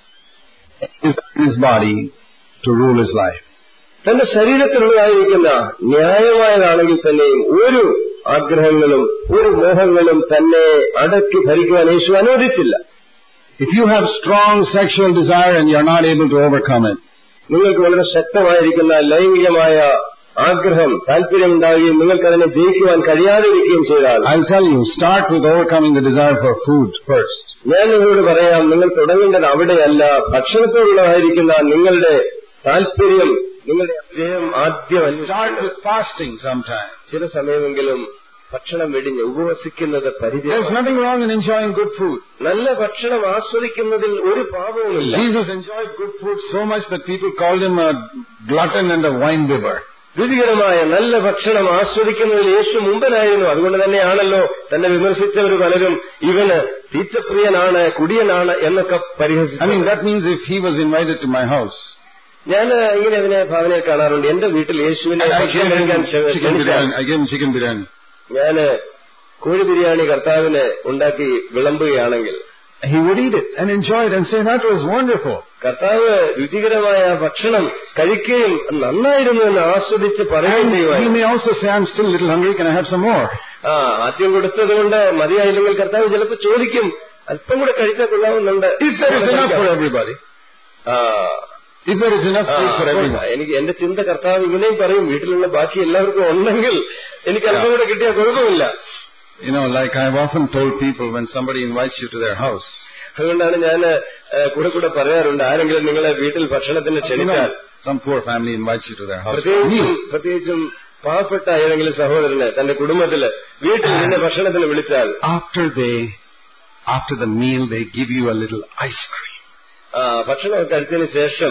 his body to rule his life. തന്റെ ശരീരത്തിലുള്ളതായിരിക്കുന്ന ന്യായമായതാണെങ്കിൽ തന്നെയും ഒരു ആഗ്രഹങ്ങളും ഒരു മോഹങ്ങളും തന്നെ അടക്കി ഭരിക്കുവാൻ യേശു അനുവദിച്ചില്ല. If you have strong sexual desire and you are not able to overcome it, നിങ്ങൾക്ക് വളരെ ശക്തമായിരിക്കുന്ന ലൈംഗികമായ ആഗ്രഹം, താല്പര്യം ഉണ്ടാവുകയും നിങ്ങൾക്കതിനെ ജയിക്കുവാൻ കഴിയാതിരിക്കുകയും ചെയ്താൽ, I'll tell you, start with overcoming the desire for food first. ഞാൻ നിങ്ങളോട് പറയാം, നിങ്ങൾ തുടങ്ങേണ്ടത് അവിടെയല്ല, ഭക്ഷണത്തോടുള്ളതായിരിക്കുന്ന നിങ്ങളുടെ താല്പര്യം, നിങ്ങളുടെ ജയം ആദ്യം Start with fasting sometime. ചില സമയമെങ്കിലും ഭക്ഷണം വെടിഞ്ഞ് ഉപവസിക്കുന്നത് There's പരിചയം. nothing wrong in enjoying good food. നല്ല ഭക്ഷണം ആസ്വദിക്കുന്നതിൽ ഒരു പാപവുമില്ല. Jesus enjoyed good food so much that people called him a glutton and a wine bibber. രുചികരമായ നല്ല ഭക്ഷണം ആസ്വദിക്കുന്നതിൽ യേശു മുമ്പനായിരുന്നു. അതുകൊണ്ട് തന്നെയാണല്ലോ തന്നെ വിമർശിച്ചവർ പലരും ഇവന് തീറ്റപ്രിയനാണ്, കുടിയനാണ് എന്നൊക്കെ പരിഹസിച്ചു. I mean, that means if he was invited to my house, ഞാൻ ഇങ്ങനെ അതിനെ ഭാവനയിൽ കാണാറുണ്ട്. എന്റെ വീട്ടിൽ യേശുവിനെ ഭക്ഷണം കഴിക്കാൻ I gave him chicken biryani. ഞാന് കോഴി ബിരിയാണി കർത്താവിന് ഉണ്ടാക്കി വിളമ്പുകയാണെങ്കിൽ He would eat it and enjoy it and say, that was wonderful. കർത്താവ് രുചികരമായ ഭക്ഷണം കഴിക്കുകയും നന്നായിരുന്നു എന്ന് ആസ്വദിച്ച് പറയുകയും He ചെയ്യുവാൻ. may also say, I'm still a little hungry, can I have some more? ആദ്യം കൊടുത്തതുകൊണ്ട് മതിയായില്ലെങ്കിൽ കർത്താവ് ചിലപ്പോൾ ചോദിക്കും, അല്പം കൂടെ കഴിച്ചാൽ കൊള്ളാവുന്നുണ്ട്. If there is enough for everybody. If there is enough food for everyone. എനിക്ക് എന്റെ ചിന്ത കർത്താവ് ഇങ്ങനെയും പറയും, വീട്ടിലുള്ള ബാക്കി എല്ലാവർക്കും ഉണ്ടെങ്കിൽ എനിക്ക് അല്പം കൂടെ കിട്ടിയാൽ കുഴപ്പമില്ല. You know, like I've often told people when somebody invites you to their house. അതുകൊണ്ടാണ് ഞാൻ കൂടെ പറയാറുണ്ട്, ആരെങ്കിലും നിങ്ങളെ വീട്ടിൽ ഭക്ഷണത്തിന് ക്ഷണിച്ചാൽ, some poor family invites you to their house. പ്രത്യേകിച്ചും പാവപ്പെട്ട ഏതെങ്കിലും സഹോദരന് തന്റെ കുടുംബത്തില് വീട്ടിൽ നിന്നെ ഭക്ഷണത്തിന് വിളിച്ചാൽ, after the meal they give you a little ice cream. ഭക്ഷണം കഴിച്ചതിന് ശേഷം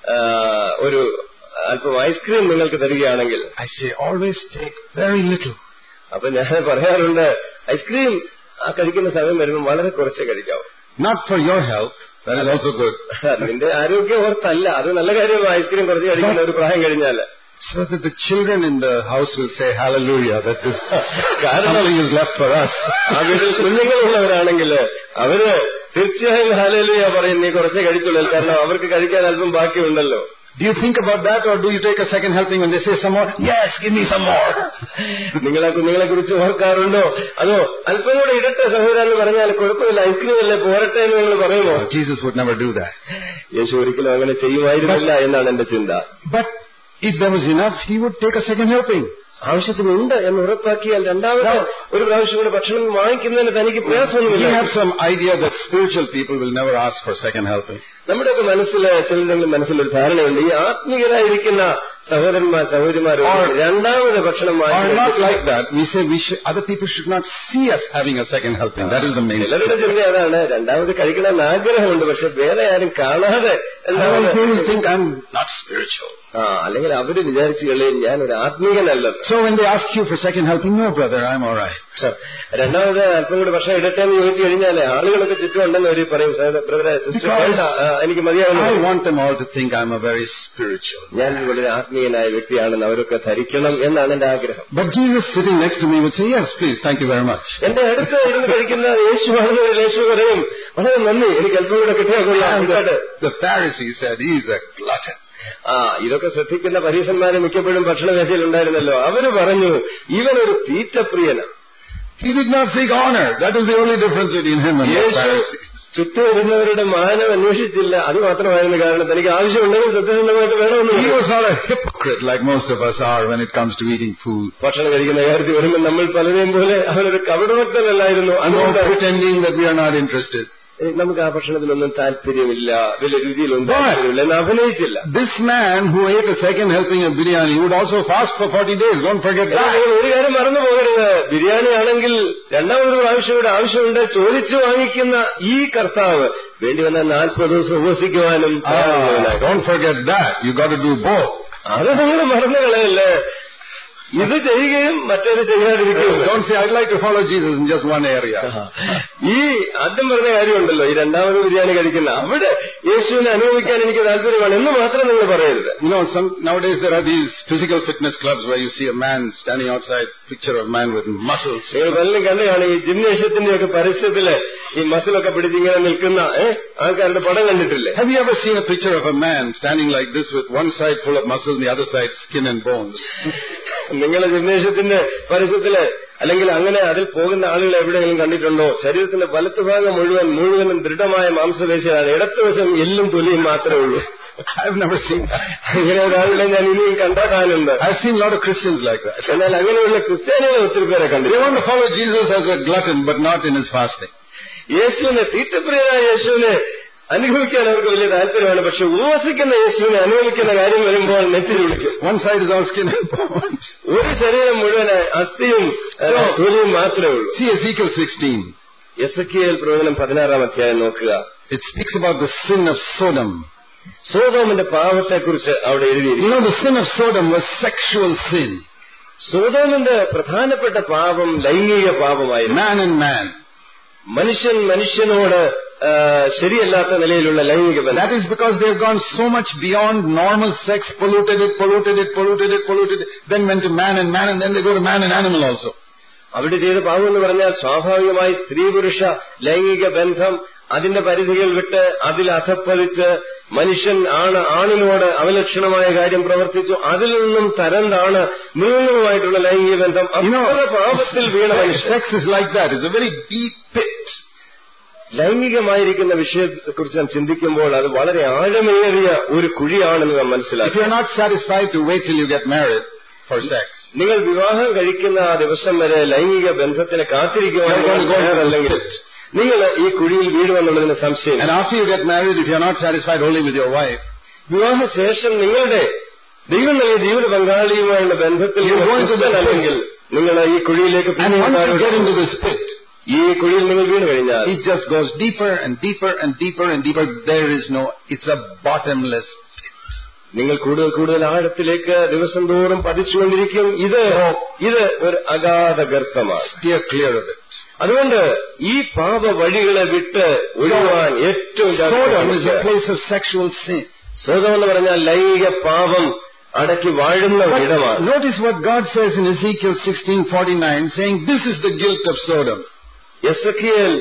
ഒരു അല്പം ഐസ്ക്രീം നിങ്ങൾക്ക് തരികയാണെങ്കിൽ, I say always take very little. അപ്പൊ ഞാൻ പറയാറുണ്ട്, ഐസ്ക്രീം കഴിക്കുന്ന സമയം വരുമ്പോൾ വളരെ കുറച്ച് കഴിക്കാവൂ. Not for your health, that is also good. നിന്റെ ആരോഗ്യം ഓർത്തല്ല, അത് നല്ല കാര്യമാണ് ഐസ്ക്രീം കുറച്ച് കഴിക്കുന്ന ഒരു പ്രായം കഴിഞ്ഞാൽ. So that the children in the house will say hallelujah, that this something is left for us. ആ വീട്ടിൽ കുഞ്ഞുങ്ങളുള്ളവരാണെങ്കിൽ അവര് തീർച്ചയായും ഹല്ലേലൂയ പറയും, നീ കുറച്ചേ കഴിച്ചുള്ളൂ, കാരണം അവർക്ക് കഴിക്കാൻ അല്പം ബാക്കിയുണ്ടല്ലോ. Do you think about that, or do you take a second helping when they say some more? Yes, give me some more. നിങ്ങളെ കുഞ്ഞുങ്ങളെ കുറിച്ച് ഓർക്കാറുണ്ടോ? അതോ അല്പം കൂടെ ഇടട്ടെ സഹോദരൻ എന്ന് പറഞ്ഞാൽ കുഴപ്പമില്ല, ഐസ്ക്രീം അല്ലേ പോരട്ടെ എന്ന് നിങ്ങൾ പറയുമോ? Jesus would never do that. യേശു ഒരിക്കലും അങ്ങനെ ചെയ്യുമായിരുന്നില്ല എന്നാണ് എന്റെ ചിന്ത. But if there was enough, he would take a second helping. ആവശ്യത്തിനുണ്ട് എന്ന് ഉറപ്പാക്കിയാൽ രണ്ടാമത് ഒരു പ്രാവശ്യം കൂടെ ഭക്ഷണം വാങ്ങിക്കുന്നതിന് തനിക്ക് പ്രയാസമൊന്നുമില്ല. We have some idea that spiritual people will never ask for second helping. നമ്മുടെയൊക്കെ ചിലരുടെ മനസ്സിലൊരു ധാരണയുണ്ട്, ഈ ആത്മീയരായിരിക്കുന്ന സഹോദരന്മാർ സഹോദരിമാരോ രണ്ടാമത് ഭക്ഷണം വാങ്ങിക്കും. Not like that. We say other people should not see us having a second helping. That is the main. ചിലരുടെ ചിന്ത അതാണ്, രണ്ടാമത് കഴിക്കണമെന്ന് ആഗ്രഹമുണ്ട്, പക്ഷെ വേറെ ആരും കാണാതെ think I'm not spiritual. അല്ലെങ്കിൽ അവര് വിചാരിച്ചു കളയും ഞാൻ ഒരു ആത്മീയനല്ല. So when they ask you for second helping, no brother, I'm all right. രണ്ടാമത് അല്പം കൂടി ഭക്ഷണം ഇടട്ടെ എന്ന് ചോദിച്ചു കഴിഞ്ഞാൽ ആളുകളൊക്കെ ചുറ്റുമുണ്ടെന്ന് അവർ പറയും, ബ്രദറെ എനിക്ക് മതിയാവുന്നു. I want them all to think I'm a very spiritual. ഞാൻ വളരെ ആത്മീയനായ വ്യക്തിയാണെന്ന് അവരൊക്കെ ധരിക്കണം എന്നാണ് എന്റെ ആഗ്രഹം. But Jesus sitting next to me would say, yes, please, thank you very much. എന്റെ അടുത്ത് ഇരുന്ന് കഴിക്കുന്ന യേശുവാണെന്ന് യേശു പറയും, വളരെ നന്ദി, എനിക്ക് അല്പം കൂടെ കിട്ടിയാൽ കൊള്ളാം. The Pharisee said, he is a glutton. ഇതൊക്കെ ശ്രദ്ധിക്കുന്ന പരീശന്മാരെ മിക്കപ്പോഴും ഭക്ഷണവേശയിൽ ഉണ്ടായിരുന്നല്ലോ, അവര് പറഞ്ഞു ഇവനൊരു തീറ്റപ്രിയനാണ്. He did not seek honor. That is the only difference between him and the Pharisee. ചുറ്റും വരുന്നവരുടെ മാനം അന്വേഷിച്ചില്ല, അത് മാത്രമായിരുന്നു കാരണം. തനിക്ക് ആവശ്യമുണ്ടെങ്കിൽ സത്യസന്ധമായിട്ട് വേണമെന്ന്. He was not a hypocrite like most of us are when it comes to eating food. ഭക്ഷണം കഴിക്കുന്ന കാര്യത്തിൽ വരുമ്പോൾ നമ്മൾ പലരെയും പോലെ അവനൊരു കപടഭക്തനല്ലായിരുന്നു. അതുകൊണ്ട് pretending that we are not interested. നമുക്ക് ആ ഭക്ഷണത്തിലൊന്നും താല്പര്യമില്ല, വലിയ രുചിയിലൊന്നും താല്പര്യമില്ല എന്ന് അഭിനയിച്ചില്ല. This man who ate a second helping of biryani would also fast for 40 days. Don't forget that. ഒരു കാര്യം മറന്നു പോകരുത്, ബിരിയാണി ആണെങ്കിൽ രണ്ടാമതൊരു പ്രാവശ്യം കൂടെ ആവശ്യമുണ്ട് ചോദിച്ചു വാങ്ങിക്കുന്ന ഈ കർത്താവ് വേണ്ടി വന്ന 40 ദിവസം ഉപവസിക്കുവാനും. Don't forget that. You got to do both. അത് നിങ്ങൾ മറന്നു കളയല്ലേ, ഇത് ചെയ്യുകയും മറ്റേത് ചെയ്യാതിരിക്കുകയും. Don't say I'd like to follow Jesus in just one area. ഈ ആദ്യം പറഞ്ഞ കാര്യമുണ്ടല്ലോ, ഈ രണ്ടാമത് ബിരിയാണി കഴിക്കുന്ന അവിടെ യേശുവിനെ അനുഭവിക്കാൻ എനിക്ക് താല്പര്യമാണ് എന്ന് മാത്രം നിങ്ങൾ പറയരുത്. You know, nowadays there are these physical fitness clubs where you see a man standing outside, picture of a man with muscles. നിങ്ങൾ പലരും കണ്ടതാണ് ഈ ജിംനേഷ്യത്തിന്റെ ഒക്കെ പരസ്യത്തില് ഈ മസിലൊക്കെ പിടിച്ചിങ്ങനെ നിൽക്കുന്ന ആൾക്കാരുടെ പടം കണ്ടിട്ടില്ലേ? Have you ever seen a picture of a man standing like this with one side full of muscles and the other side skin and bones? നിങ്ങളെ ജിംനേഷ്യത്തിന്റെ പരസ്യത്തില് അല്ലെങ്കിൽ അങ്ങനെ അതിൽ പോകുന്ന ആളുകൾ എവിടെയെങ്കിലും കണ്ടിട്ടുണ്ടോ? ശരീരത്തിന്റെ വലത്തുഭാഗം മുഴുവനും ദൃഢമായ മാംസപേശിയാണ്, ഇടത്തുവശം എല്ലും തൊലിയും മാത്രമേ ഉള്ളൂ. I've never seen that. അങ്ങനെ ഒരാളുടെ ഞാൻ ഇനിയും കണ്ടാകാനുണ്ട്. I've seen a lot of Christians like that. എന്നാൽ അങ്ങനെയുള്ള ക്രിസ്ത്യാനികളെ ഒത്തിരി പേരെ കണ്ടു. They want to follow Jesus as a glutton, but not in his fasting. യേശുവിനെ തീറ്റപ്രിയനായ യേശുവിനെ അനുഭവിക്കാൻ അവർക്ക് വലിയ താല്പര്യമാണ്. പക്ഷെ ഉപവസിക്കുന്ന യേശുവിനെ അനുഭവിക്കുന്ന കാര്യം വരുമ്പോൾ നെറ്റിൽ വിളിക്കും. One side is all skin and bones. ഒരു ശരീരം മുഴുവൻ അസ്ഥിയും തൊലിയും മാത്രമേ ഉള്ളൂ. See Ezekiel 16. എസെക്കിയേൽ പ്രവചനം 16-ാം അധ്യായം നോക്കുക. It speaks about the sin of Sodom. സോദോമിന്റെ പാപത്തെക്കുറിച്ച് അവിടെ എഴുതിയിരിക്കുന്നു. You know, the sin of Sodom was sexual sin. സോദോമിന്റെ പ്രധാനപ്പെട്ട പാപം ലൈംഗിക പാപമായിരുന്നു. Man and man. മനുഷ്യൻ മനുഷ്യനോട് ശരിയല്ലാത്ത നിലയിലുള്ള ലൈംഗിക ബന്ധം. That is because they have gone so much beyond normal sex, polluted it, then went to man, and then they go to man and animal also. അവിടെ ചെയ്ത പാപം എന്ന് പറഞ്ഞാൽ സ്വാഭാവികമായി സ്ത്രീ പുരുഷ ലൈംഗിക ബന്ധം അതിന്റെ പരിധികൾ വിട്ട് അതിൽ അധപ്പതിച്ച് മനുഷ്യൻ ആണിനോട് അവലക്ഷണമായ കാര്യം പ്രവർത്തിച്ചു. അതിൽ നിന്നും തരംതാണ് മൃഗങ്ങളുമായിട്ടുള്ള ലൈംഗിക ബന്ധം. പാപത്തിൽ വീണ മനുഷ്യൻ. Sex is like that. It's a very deep pit. ലൈംഗികമായിരിക്കുന്ന വിഷയത്തെക്കുറിച്ച് നാം ചിന്തിക്കുമ്പോൾ അത് വളരെ ആഴമേറിയ ഒരു കുഴിയാണെന്ന് നാം മനസ്സിലാക്കി. If you are not satisfied to wait till you get married for sex, നിങ്ങൾ വിവാഹം കഴിക്കുന്ന ആ ദിവസം വരെ ലൈംഗിക ബന്ധത്തിന് കാത്തിരിക്കുവാണെങ്കിൽ നിങ്ങൾ ഈ കുഴിയിൽ വീഴുമെന്നുള്ളതിന് സംശയം. And after you get married, if you are not satisfied only with your wife, വിവാഹശേഷം നിങ്ങളുടെ ദൈവം നൽകിയ ജീവിത പങ്കാളിയുമായുള്ള ബന്ധത്തിൽ അല്ലെങ്കിൽ നിങ്ങൾ ഈ കുഴിയിലേക്ക് ഈ കുഴിയിൽ നിങ്ങൾ വീണ് കഴിഞ്ഞാൽ it just goes deeper and deeper and deeper and deeper. There is no, it's a bottomless pit. നിങ്ങൾ കൂടുതൽ ആഴത്തിലേക്ക് ദിവസം തോറും പതിച്ചുകൊണ്ടിരിക്കും. ഇത് ഒരു അഗാധ ഗർത്തമാണ്. Steer clear of it. അതുകൊണ്ട് ഈ പാപ വഴികളെ വിട്ട് ഒഴിവാൻ ഏറ്റവും സോദം എന്ന് പറഞ്ഞാൽ ലൈംഗിക പാപം അടക്കി വാഴുന്ന ഇടമാണ്. Notice what God says in Ezekiel 16:49, saying this is the guilt of Sodom. Ezekiel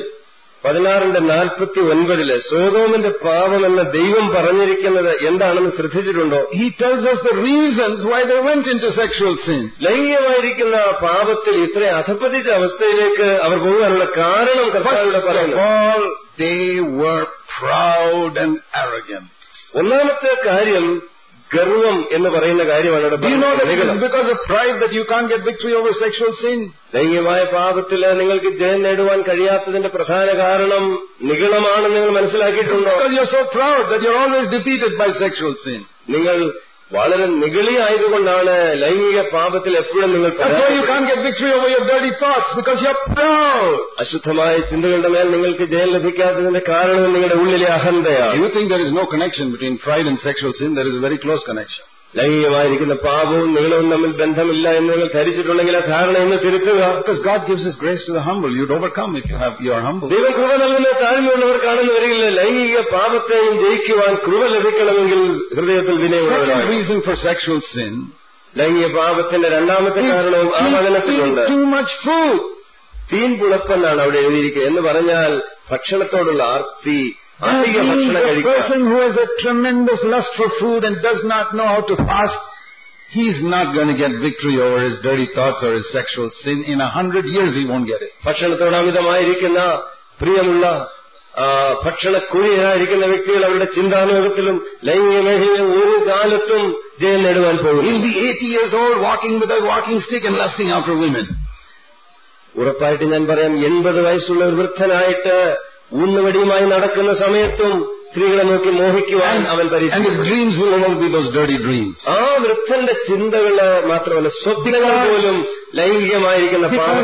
16:49 സോദോമിന്റെ പാപം എന്ന ദൈവം പറഞ്ഞിരിക്കുന്നത് എന്താണെന്ന് ശ്രദ്ധിച്ചിട്ടുണ്ടോ? He tells us the reasons why they went into sexual sin. ലൈംഗികമായിരിക്കുന്ന പാപത്തിൽ ഇത്ര അധപ്പതിച്ച അവസ്ഥയിലേക്ക് അവർ പോകാനുള്ള കാരണം കർത്താവിവിടെ പറയുന്നു. All they were proud and arrogant. ഒന്നാമത്തെ കാര്യം ഗർവം എന്ന് പറയുന്ന കാര്യമാണ്. Do you know that it is because of pride that you can't get victory over sexual sin? ലൈംഗികമായ പാപത്തിൽ നിങ്ങൾക്ക് ജയം നേടുവാൻ കഴിയാത്തതിന്റെ പ്രധാന കാരണം നിഗളമാണെന്ന് നിങ്ങൾ മനസ്സിലാക്കിയിട്ടുണ്ടോ? Because you're so proud that you're always defeated by sexual sin. നിങ്ങൾ വളരെ നിഗളിയായതുകൊണ്ടാണ് ലൈംഗിക പാപത്തിൽ എപ്പോഴും നിങ്ങൾ you can't get victory over your dirty thoughts because you're proud. അശുദ്ധമായ ചിന്തകളുടെ മേൽ നിങ്ങൾക്ക് ജയം ലഭിക്കാത്തതിന്റെ കാരണം നിങ്ങളുടെ ഉള്ളിലെ അഹന്തയാണ്. You think there is no connection between pride and sexual sin? There is a very close connection. ലൈംഗികമായിരിക്കുന്ന പാപവും നിങ്ങളവും തമ്മിൽ ബന്ധമില്ല എന്ന് നിങ്ങൾ ധരിച്ചിട്ടുണ്ടെങ്കിൽ ആ ധാരണ ഇന്ന് തിരുത്തുക. Because God gives His grace to the humble. You'd overcome if you are humble. ദൈവം കൃപ നൽകുന്ന താഴ്മയുള്ളവർക്കാണെന്ന് വരികില്ല. ലൈംഗിക പാപത്തെയും ജയിക്കുവാൻ കൃപ ലഭിക്കണമെങ്കിൽ ഹൃദയത്തിൽ വിനയമുള്ളവരാണ്. Second reason for sexual sin, ലൈംഗിക പാപത്തിന്റെ രണ്ടാമത്തെ കാരണവും ആ വചനത്തിലുണ്ട്. Too much food. തീൻ പുളപ്പെന്നാണ് അവിടെ എഴുതിയിരിക്കുക. എന്ന് പറഞ്ഞാൽ ഭക്ഷണത്തോടുള്ള ആർത്തി. The person who has a tremendous lust for food and does not know how to fast, he's not going to get victory over his dirty thoughts or his sexual sin. In 100 years he won't get it. ഭക്ഷണത്തോട് അമിതമായിരിക്കുന്ന പ്രിയമുള്ള ഭക്ഷണക്കുഴിയായിരിക്കുന്ന വ്യക്തികൾ അവരുടെ ചിന്താലോകത്തിലും ലൈംഗിക മേഖലയിലും ഒരു കാലത്തും ജയം നേടുവാൻ പോകും. He'll be 80 years old walking with a walking stick and lusting after women. ഉറപ്പായിട്ട് ഞാൻ പറയാം, 80 വയസ്സുള്ള ഒരു വൃദ്ധനായിട്ട് ഊന്നുവടിയുമായി നടക്കുന്ന സമയത്തും സ്ത്രീകളെ നോക്കി മോഹിക്കുവാൻ അവൻ പരീക്ഷിക്കും. ആ വൃദ്ധന്റെ ചിന്തകള് മാത്രമല്ല സ്വപ്നങ്ങൾ പോലും ലൈംഗികമായിരിക്കുന്ന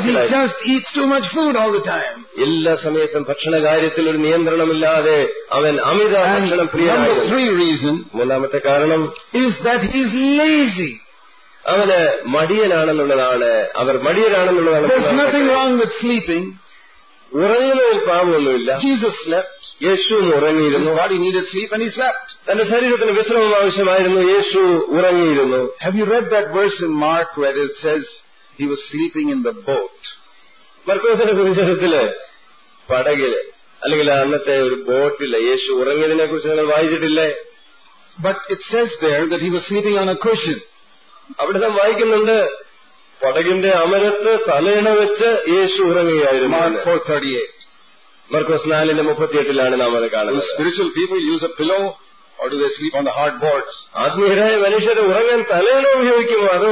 എല്ലാ സമയത്തും ഭക്ഷണ കാര്യത്തിൽ ഒരു നിയന്ത്രണമില്ലാതെ അവൻ അമിത ഭക്ഷണം പ്രിയനായിരുന്നു. മൂന്നാമത്തെ കാരണം അവന് മടിയനാണെന്നുള്ളതാണ്. അവർ മടിയനാണെന്നുള്ളതാണ്. ഉറങ്ങുന്നതിൽ പാപമൊന്നുമില്ല. യേശു ഉറങ്ങിയിരുന്നു. തന്റെ ശരീരത്തിന് വിശ്രമം ആവശ്യമായിരുന്നു. യേശു ഉറങ്ങിയിരുന്നു. Have you read that verse in Mark where it says he was sleeping in the boat? മർക്കോസിന്റെ സുവിശേഷത്തില് പടകില് അല്ലെങ്കിൽ അന്നത്തെ ഒരു ബോട്ടില് യേശു ഉറങ്ങിയതിനെ കുറിച്ച് നിങ്ങൾ വായിച്ചിട്ടില്ലേ? But it says there that he was sleeping on a cushion. അവിടെ നാം വായിക്കുന്നുണ്ട് പടകിന്റെ അമരത്ത് തലയിണ വെച്ച് യേശു ഉറങ്ങുകയായിരുന്നു. മർക്കോസ് 4:38 നാം അത് കാണുന്നത്. Spiritual people use a pillow or do they sleep on the hard boards? ആത്മീയരായ മനുഷ്യർ ഉറങ്ങാൻ തലയിണ ഉപയോഗിക്കുമോ അതോ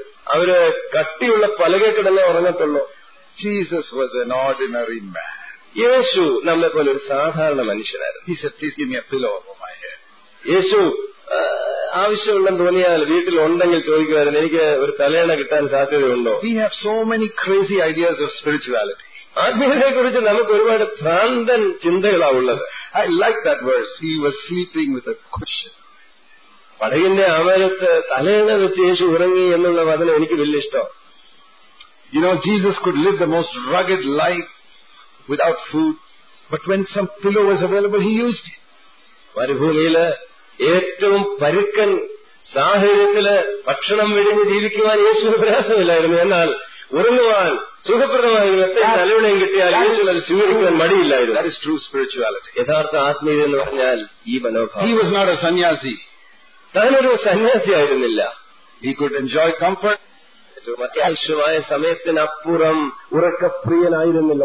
അവര് കട്ടിയുള്ള പലകെ കിടന്നേ ഉറങ്ങത്തുള്ളൂ? Jesus was an ordinary man. യേശു നമ്മെ പോലെ ഒരു സാധാരണ മനുഷ്യനായിരുന്നു. He said, please give me a pillow over my head. യേശു ആവശ്യമുണ്ടെന്ന് തോന്നിയാൽ വീട്ടിലുണ്ടെങ്കിൽ ചോദിക്കുമായിരുന്നു, എനിക്ക് ഒരു തലയണ കിട്ടാൻ സാധ്യതയുണ്ടോ? We have so many crazy ideas of spirituality. ആത്മീയതയെക്കുറിച്ച് നമുക്ക് ഒരുപാട് ഭ്രാന്തൻ ചിന്തകളാണുള്ളത്. I like that verse. He was sleeping with a cushion. പടകിന്റെ അമരത്ത് തലയണ വെച്ച് യേശു ഉറങ്ങി എന്നുള്ള വചനം എനിക്ക് വലിയ ഇഷ്ടം. You know, Jesus could live the most rugged life without food, but when some pillow was available, he used it. മരുഭൂമിയില് ഏറ്റവും പരുക്കൻ സാഹചര്യത്തില് ഭക്ഷണം വെടിഞ്ഞ് ജീവിക്കുവാൻ യേശുവിന് പ്രയാസമില്ലായിരുന്നു. എന്നാൽ ഉറങ്ങുവാൻ സുഖപ്രദമായ തലവണയും കിട്ടിയാൽ യേശു അത് സ്വീകരിക്കുവാൻ മടിയില്ലായിരുന്നു. That is true spirituality. യഥാർത്ഥ ആത്മീയത എന്ന് പറഞ്ഞാൽ ഈ മനോഭാവം. He was not a sannyasi. താനൊരു സന്യാസിയായിരുന്നില്ല. He could enjoy comfort. ഏറ്റവും അത്യാവശ്യമായ സമയത്തിനപ്പുറം ഉറക്കപ്രിയനായിരുന്നില്ല.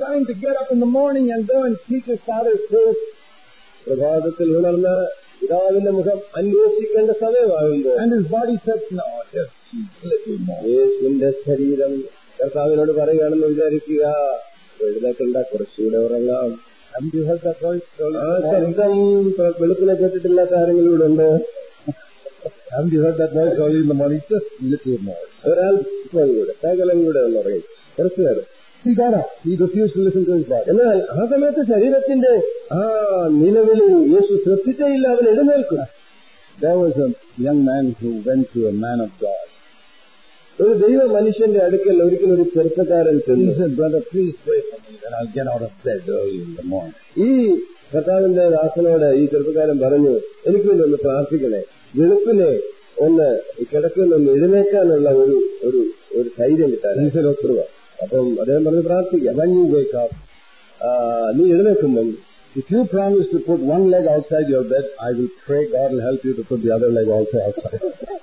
പ്രഭാതത്തിൽ ഉണർന്ന് പിതാവിന്റെ മുഖം അന്വേഷിക്കേണ്ട സമയമാകുമ്പോൾ യേശുവിന്റെ ശരീരം കർത്താവിനോട് പറയുകയാണെന്ന് വിചാരിക്കുക, എഴുന്നേക്കണ്ട, കുറച്ചുകൂടെ ഉറങ്ങാം. ആ ശബ്ദം വെളുപ്പിനെ കേട്ടിട്ടില്ലാത്ത ആരെങ്കിലും ഇവിടെ ഉണ്ടോ? ഒരാൾ കൂടെ സകലം കൂടെ ഒന്ന് പറയും, കുറച്ചു നേരം. എന്നാൽ ആ സമയത്ത് ശരീരത്തിന്റെ ആ നിലവിളിൽ യേശു ശ്രദ്ധിച്ചേയില്ല, അവൻ എഴുന്നേൽക്കും. There was a young man who went to a man of God. ഒരു ദൈവ മനുഷ്യന്റെ അടുക്കൽ ഒരിക്കലും ഒരു ചെറുപ്പക്കാരൻ ചെന്നു. He said, brother, please pray for me that I'll get out of bed early in the morning. ഈ കർത്താവിന്റെ ദാസനോട് ഈ ചെറുപ്പക്കാരൻ പറഞ്ഞു, എനിക്ക് വേണ്ടി ഒന്ന് പ്രാർത്ഥിക്കണേ, വെളുപ്പിനെ ഒന്ന് കിടക്കുന്നൊന്ന് എഴുന്നേക്കാനുള്ള ഒരു ധൈര്യം കിട്ടാൻ ഒത്തുക. അപ്പം അദ്ദേഹം പറഞ്ഞു, പ്രാർത്ഥിക്കാം. When you wake up, നീ എഴുന്നേൽക്കുമ്പം, if you promise to put one leg outside your bed, I will pray God will help you to put the other leg also outside.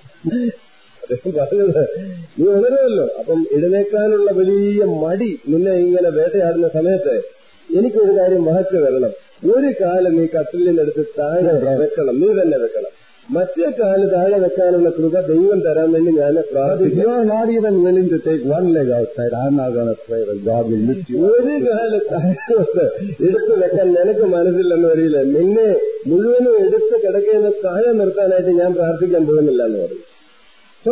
അദ്ദേഹം പറഞ്ഞത്, നീ ഉണരുമല്ലോ, അപ്പം എഴുന്നേക്കാനുള്ള വലിയ മടി നിന്നെ ഇങ്ങനെ വേട്ടയാടുന്ന സമയത്ത് എനിക്കൊരു കാര്യം മഹത്വം വരണം. ഒരു കാലം നീ കട്ടിലിനടുത്ത് താഴെ വെക്കണം, നീ തന്നെ വെക്കണം. മറ്റേ കാല് താഴെ വെക്കാനുള്ള കൃപ ദൈവം തരാൻ വേണ്ടി ഞാൻ പ്രാർത്ഥിക്കും. You are not even willing to take one leg outside. I am not going to pray that God will lift you. ഒരു കാല് താഴോട്ട് എടുത്തു വെക്കാൻ നിനക്ക് മനസ്സില്ലെന്ന് വരില്ല. നിന്നെ മുഴുവനും എടുത്ത് കിടക്കുന്ന താഴെ നിർത്താനായിട്ട് ഞാൻ പ്രാർത്ഥിക്കാൻ പോകുന്നില്ല എന്ന് പറയും. So,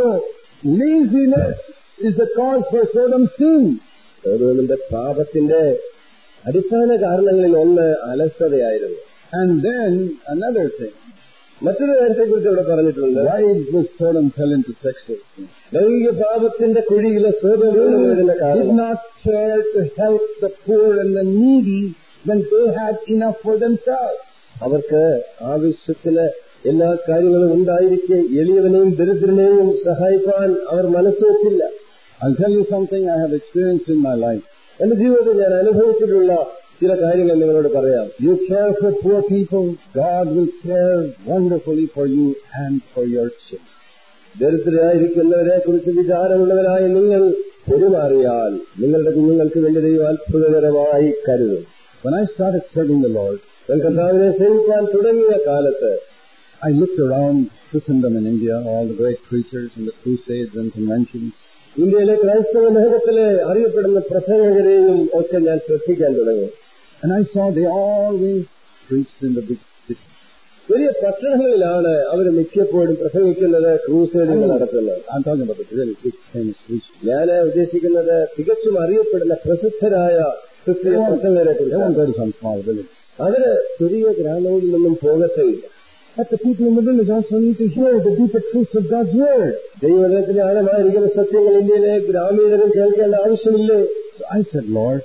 laziness is the cause for Sodom's sin. സോദോമിന്റെ പാപത്തിന്റെ അടിസ്ഥാന കാരണങ്ങളിൽ ഒന്ന് അലസതയായിരുന്നു. And then another thing. മറ്റൊരു കാര്യത്തെക്കുറിച്ച് ഇവിടെ പറഞ്ഞിട്ടുണ്ട്. Why did Sodom fell into sexual sin? ലൈംഗിക പാപത്തിന്റെ കുഴിയിലെ Sodom did not care to help the poor and the needy when they had enough for themselves. അവർക്ക് ആവശ്യത്തിന് എല്ലാ കാര്യങ്ങളും ഉണ്ടായിരിക്കെ എളിയവനെയും ദരിദ്രനെയും സഹായിക്കാൻ അവർ മനസ്സുവെച്ചില്ല. I'll tell you something I have experienced in my life. എന്റെ ജീവിതത്തിൽ ഞാൻ അനുഭവിച്ചിട്ടുള്ള ചില കാര്യങ്ങൾ നിങ്ങളോട് പറയാം. You care for poor people, God will care wonderfully for you and for your children. ദരിദ്രരായിരിക്കുന്നവരെ കുറിച്ച് വിചാരമുള്ളവരായ നിങ്ങൾ പെരുമാറിയാൽ നിങ്ങളുടെ കുഞ്ഞുങ്ങൾക്ക് വേണ്ടി ദൈവം അത്ഭുതകരമായി കരുതും. When I started serving the Lord, കർത്താവിനെ സേവിക്കാൻ തുടങ്ങിയ കാലത്ത് I looked around Christendom in India, all the great preachers and the crusades and conventions. ഇന്ത്യയിലെ ക്രൈസ്തവ ലോകത്തിലെ അറിയപ്പെടുന്ന പ്രസംഗകരെയും ഒക്കെ ഞാൻ ശ്രദ്ധിക്കാൻ തുടങ്ങി. And I saw they always preached in the big cities. വലിയ പട്ടണങ്ങളിലാണ് അവർ മിക്കപ്പോഴും പ്രസംഗിക്കുന്നത്, ക്രൂസേഡുകൾ നടത്തുന്നത്. I'm talking about the really big famous preachers. ഞാൻ ഉദ്ദേശിക്കുന്നത് തികച്ചും അറിയപ്പെടുന്ന പ്രസിദ്ധരായ ക്രിസ്തീയ പ്രസംഗകരെ കുറിച്ച്. അവര് ചെറിയ ഗ്രാമങ്ങളിൽ നിന്നും പോകത്തേയില്ല. But the people in the village also need to hear the deeper truths of God's word. ദൈവത്തിന്റെ ആഴമായിരിക്കുന്ന സത്യങ്ങൾ ഇന്ത്യയിലെ ഗ്രാമീണരും കേൾക്കേണ്ട ആവശ്യമില്ലേ? So I said, Lord,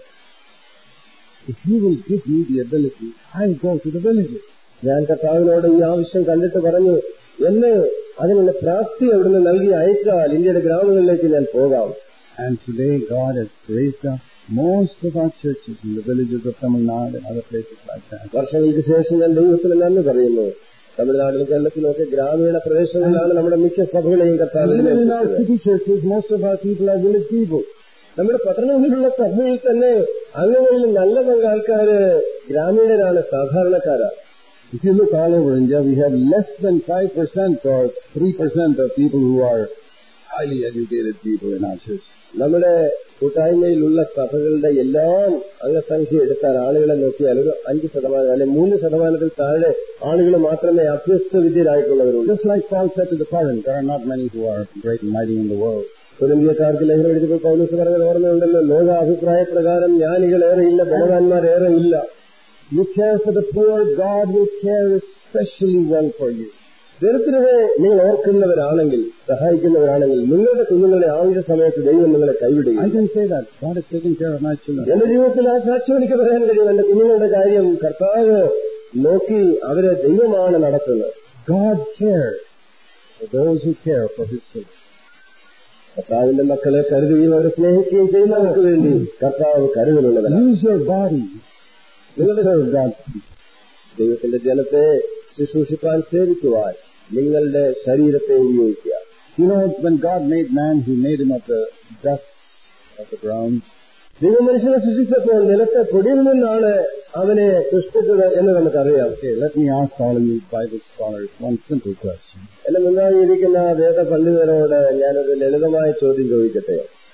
if you will give me the ability, I'll go to the villages. ഞാൻ കർത്താവിനോട് ഈ ആവശ്യം കണ്ടിട്ട് പറഞ്ഞു, എന്നെ അതിനുള്ള പ്രാപ്തി അവിടുന്ന് നൽകി അയച്ചാൽ ഇന്ത്യയുടെ ഗ്രാമങ്ങളിലേക്ക് ഞാൻ പോകാം. And today God has raised up most of our churches in the villages of Tamil Nadu and other places like that. വർഷങ്ങൾക്ക് ശേഷം ഞാൻ ദൈവത്തിന് നന്ദി പറയുന്നു. തമിഴ്നാട്ടിലും കേരളത്തിലുമൊക്കെ ഗ്രാമീണ പ്രദേശങ്ങളിലാണ് നമ്മുടെ മിക്ക സഭകളെയും കർത്താവിനെ. In our city churches, most of our people are village people. നമ്മുടെ പട്ടണങ്ങളിലുള്ള സഭയിൽ തന്നെ അങ്ങനെയുള്ള നല്ല പങ്കാൾക്കാര് ഗ്രാമീണരാണ്, സാധാരണക്കാരാണ്. If you look all over India, we have less than 5% or 3% of people who are highly educated people in our church. നമ്മുടെ കൂട്ടായ്മയിലുള്ള സഭകളുടെ എല്ലാം അംഗസംഖ്യ എടുത്താൽ ആളുകളെ നോക്കിയാൽ ഒരു 5% അല്ലെങ്കിൽ 3% താഴെ ആളുകൾ മാത്രമേ അഭ്യസ്ത വിദ്യരായിട്ടുള്ളവരുള്ളൂ. Just like Paul said to the Corinth, there are not many who are great and mighty in the world. കൊരിന്ത്യക്കാർക്ക് ലേഖനം എഴുതിയപ്പോൾ പൗലോസ് പറഞ്ഞത് ഓർമ്മയുണ്ടല്ലോ, ലോക അഭിപ്രായ പ്രകാരം ജ്ഞാനികളേറെയില്ല, ബലവാന്മാരേറെയില്ല. You care for the poor, God will care especially well for you. ദരിദ്രരെ നിങ്ങൾ ഓർക്കുന്നവരാണെങ്കിൽ, സഹായിക്കുന്നവരാണെങ്കിൽ, നിങ്ങളുടെ കുഞ്ഞുങ്ങളുടെ ആവശ്യ സമയത്ത് ദൈവം നിങ്ങളെ കൈവിടുകയും. I can say that. God is taking care of my children. എന്റെ ജീവിതത്തിൽ ആ സാക്ഷ്യം എനിക്ക് പറയാൻ കഴിയും. എന്റെ കുഞ്ഞുങ്ങളുടെ കാര്യം കർത്താവ് നോക്കി അവരെ ദൈവമാണ് നടത്തുന്നത്. God cares for those who care for His children. കർത്താവിന്റെ മക്കളെ കരുതുകയും അവരെ സ്നേഹിക്കുകയും ചെയ്യുന്നവർക്ക് വേണ്ടി കർത്താവ് കരുതലുള്ളതാണ്. Use your body to serve God's people. ദൈവത്തിന്റെ ജനത്തെ ശുശ്രൂഷിക്കാൻ സേവിക്കുവാൻ നിങ്ങളുടെ ശരീരത്തെ ഉപയോഗിക്കുക. You know, when God made man, He made him of the dust of the ground. ദൈവം മനുഷ്യനെ സൃഷ്ടിച്ചപ്പോൾ നിലത്തെ പൊടിയിൽ നിന്നാണ് അവനെ സൃഷ്ടിച്ചത് എന്ന് നമുക്കറിയാം. Okay, let me ask all of you Bible scholars one simple question. എന്നെ മുന്നായിരിക്കുന്ന വേദ പണ്ഡിതരോട് ഞാനൊരു ലളിതമായ ചോദ്യം ചോദിക്കട്ടെ.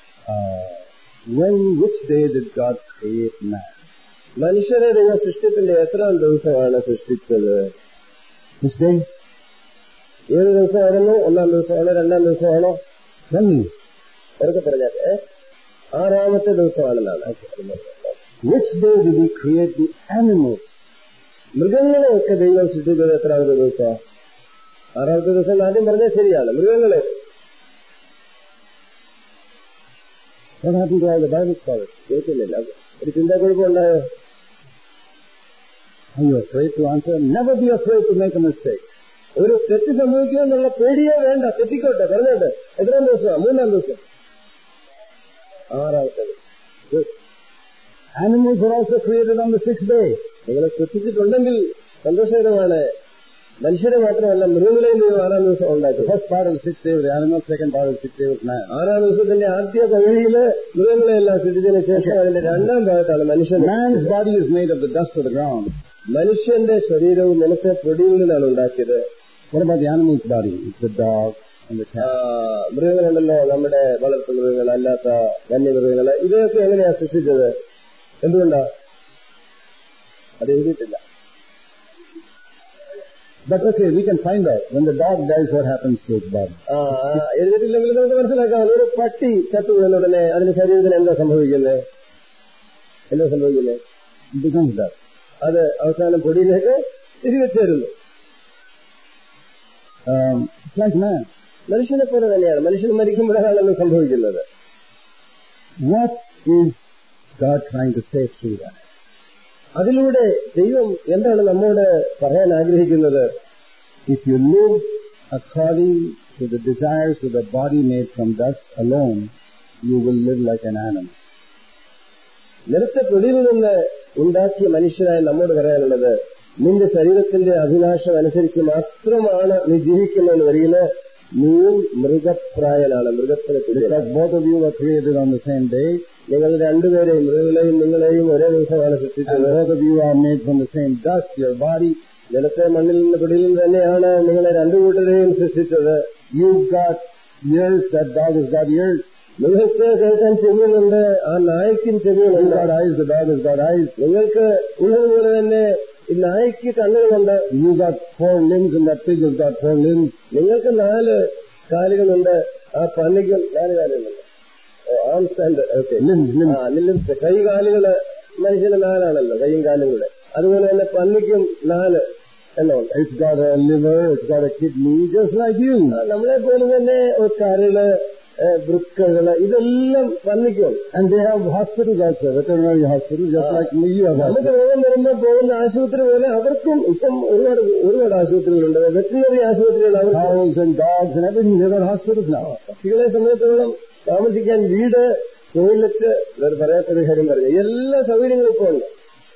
Which day did God create man? മനുഷ്യരെ ദൈവം സൃഷ്ടിപ്പിന്റെ എത്രാം ദിവസമാണ് സൃഷ്ടിച്ചത്? Which day? ഏത് ദിവസമായിരുന്നു? 1-ാം ദിവസമാണോ 2-ാം ദിവസമാണോ? അവർക്ക് പറഞ്ഞാൽ 6-ാമത്തെ ദിവസമാണെന്നാണ്. Which day did He create the animals? മൃഗങ്ങളെയൊക്കെ ദൈവം സൃഷ്ടിച്ചത് എത്രാമത്തെ ദിവസമാണ്? 6-ാമത്തെ ദിവസം ആദ്യം പറഞ്ഞാൽ ശരിയാണ്. മൃഗങ്ങളെ What happened to all the Bible scholars? കേൾക്കുന്നില്ല. ഒരു ചിന്താക്കുഴപ്പമുണ്ടായോ? Are you afraid to answer? Never be afraid to make a mistake. ഒരു തെറ്റ് സംഭവിക്കുമെന്നുള്ള പേടിയേ വേണ്ട. തെറ്റിക്കോട്ടെ, പറഞ്ഞോട്ടെ. എത്രാം ദിവസമാണ്? 3-ാം ദിവസം. 6-ാമത്തെ ദിവസം. Animals are also created on the 6th day. നിങ്ങളെ സൃഷ്ടിച്ചിട്ടുണ്ടെങ്കിൽ സന്തോഷകരമാണ്. മനുഷ്യരെ മാത്രമല്ല, മൃഗങ്ങളെയും ദൈവം 6-ാം ദിവസം ഉണ്ടാക്കി. First part of the 6th day was the animals, second part of the 6th day was man. 6-ാം ദിവസത്തിന്റെ ആദ്യ പകുതിയില് മൃഗങ്ങളെല്ലാം സൃഷ്ടിച്ചതിന് ശേഷം അതിന്റെ 2-ാം ഭാഗത്താണ് മനുഷ്യൻ. Man's body is made of the dust of the ground. മനുഷ്യന്റെ ശരീരവും നിലത്തെ പൊടിയിൽ നിന്നാണ് ഉണ്ടാക്കിയത്. What about the animal's body? It's the dog and the cat. മൃഗങ്ങളുണ്ടല്ലോ, നമ്മുടെ വളർത്തു മൃഗങ്ങൾ, അല്ലാത്ത വന്യമൃഗങ്ങള്, ഇതൊക്കെ എങ്ങനെയാ സൃഷ്ടിച്ചത്? എന്തുകൊണ്ടാ? അത് എഴുതിയിട്ടില്ല. But okay, we can find out. When the dog dies, what happens to its body? എഴുതിയിട്ടില്ലെങ്കിൽ നമുക്ക് മനസ്സിലാക്കാം. ഒരു പട്ടി ചത്തുവീഴുന്നതിനെ അതിന്റെ ശരീരത്തിന് എന്താ സംഭവിക്കുന്നത്? It becomes dust. അത് അവസാനം പൊടിയിലേക്ക് തിരികെ ചേരുന്നു. It's like man. മനുഷ്യനെ പോലെ തന്നെയാണ്. മനുഷ്യൻ മരിക്കുമ്പോഴാണ് സംഭവിക്കുന്നത്. What is God trying to say through that? അതിലൂടെ ദൈവം എന്താണ് നമ്മോട് പറയാൻ ആഗ്രഹിക്കുന്നത്? If you live according to the desires of the body made from dust alone, you will live like an animal. നിലത്തെ പൊടിയിൽ നിന്ന് ഉണ്ടാക്കിയ മനുഷ്യനായി നമ്മോട് പറയാനുള്ളത്, നിന്റെ ശരീരത്തിന്റെ അഭിലാഷം അനുസരിച്ച് മാത്രമാണ് നീ ജീവിക്കുന്നതെന്ന് വരികില് നീയും മൃഗപ്രായനാണ്. മൃഗത്തിന് Because both of you were created on the same day. നിങ്ങൾ രണ്ടുപേരെയും, മൃഗങ്ങളെയും നിങ്ങളെയും ഒരേ ദിവസമാണ് സൃഷ്ടിച്ചത്. Both of you are made from the same dust, your body. നിലത്തെ മണ്ണിൽ നിന്ന് പൊടിയിൽ നിന്ന് തന്നെയാണ് നിങ്ങളെ രണ്ടു കൂട്ടരെയും സൃഷ്ടിച്ചത്. You've got ears, that dog has got ears. നിങ്ങൾക്ക് കേൾക്കാൻ ചെവികളുണ്ട്, ആ നായ്ക്കും ചെവികളുണ്ട്. You've got eyes, the dog has got eyes. നിങ്ങൾക്ക് ഉള്ളതുപോലെ തന്നെ ഈ നായ്ക്ക് കണ്ണുകളുണ്ട്. You got 4 limbs and that pig has got 4 limbs. നിങ്ങൾക്ക് 4 കാലുകളുണ്ട്, ആ പന്നിക്കും 4 കാലുകളുണ്ട്. Arms and limbs. കൈ കാലുകള് മനുഷ്യന് 4 കൈയും കാലും കൂടെ. അതുപോലെ തന്നെ പന്നിക്കും 4 എന്നുണ്ട്. It's got a liver, it's got a kidney, just like you. നമ്മളെ പോലെ തന്നെ കരള്, വൃക്കകള്, ഇതെല്ലാം പന്നിക്കും. And they have hospitals also, veterinary hospitals, just like me, you have നമുക്ക് hospitals. രോഗം വരുമ്പോ പോകുന്ന ആശുപത്രി പോലെ അവർക്കും ഇപ്പം ഒരുപാട് ആശുപത്രികളുണ്ട്. വെറ്റിനറി ആശുപത്രികൾ. Cows and dogs and everything, they got hospitals now. പക്ഷികളെ സംബന്ധിച്ചിടത്തോളം താമസിക്കാൻ വീട്, ടോയ്ലറ്റ്, പറയാത്തൊരു കാര്യം പറഞ്ഞു, എല്ലാ സൗകര്യങ്ങളും ഇപ്പോൾ ഉണ്ട്.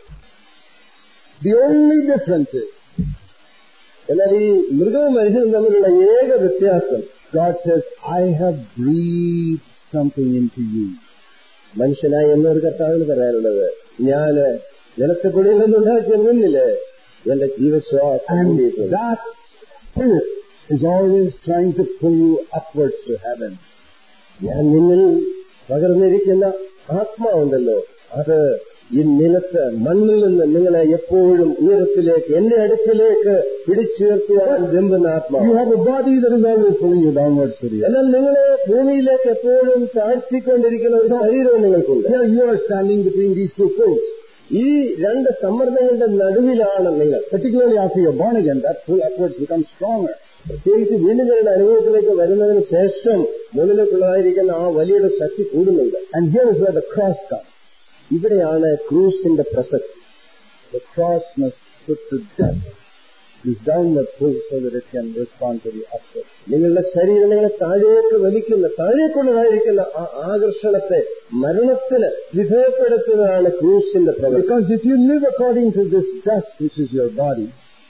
The only difference is, എന്നാൽ ഈ മൃഗവും മനുഷ്യനും തമ്മിലുള്ള ഏക വ്യത്യാസം, God says, I have breathed something into you. മനുഷ്യനായി എന്നൊരു കർത്താവിന് പറയാനുള്ളത്, ഞാന് നിലത്തെ പൊടിയിൽ നിന്നുണ്ടാക്കിയ മുന്നില് എന്റെ ജീവശ്വാസം. And that spirit is always trying to pull you upwards to heaven. ഞാൻ നിന്നിൽ പകർന്നിരിക്കുന്ന ആത്മാവുണ്ടല്ലോ, അത് ഈ നിലത്ത് മണ്ണിൽ നിന്ന് നിങ്ങളെ എപ്പോഴും ഉയരത്തിലേക്ക് എന്റെ അടുക്കിലേക്ക് പിടിച്ചുയർത്തുവാൻ വെമ്പുന്ന ആത്മാവ്. You have a body that is always pulling you downwards to the earth. എന്നാൽ നിങ്ങളെ ഭൂമിയിലേക്ക് എപ്പോഴും താഴ്ത്തിക്കൊണ്ടിരിക്കുന്ന ഒരു ശരീരവും നിങ്ങൾക്കുണ്ട്. Here you are standing between these two pulls. ഈ രണ്ട് സമ്മർദ്ദങ്ങളുടെ നടുവിലാണ് നിങ്ങൾ. Particularly after you are born again, that pull upwards becomes stronger. പ്രത്യേകിച്ച് വീണ്ടും നിങ്ങളുടെ അനുഭവത്തിലേക്ക് വരുന്നതിന് ശേഷം മുന്നിലേക്കുള്ളതായിരിക്കുന്ന ആ വലിയൊരു ശക്തി കൂടുന്നുണ്ട്. And here is where the cross comes. ഇവിടെയാണ് ക്രൂസിന്റെ പ്രസക്തി. The cross must put to death this downward pull so that it can respond to the upward. നിങ്ങളുടെ ശരീരം നിങ്ങളെ താഴേക്കുള്ളതായിരിക്കുന്ന ആ ആകർഷണത്തെ മരണത്തിന് വിധേയപ്പെടുത്തുന്നതാണ് ക്രൂസിന്റെ പ്രവൃത്തി. Because if you live according to this dust which is your body,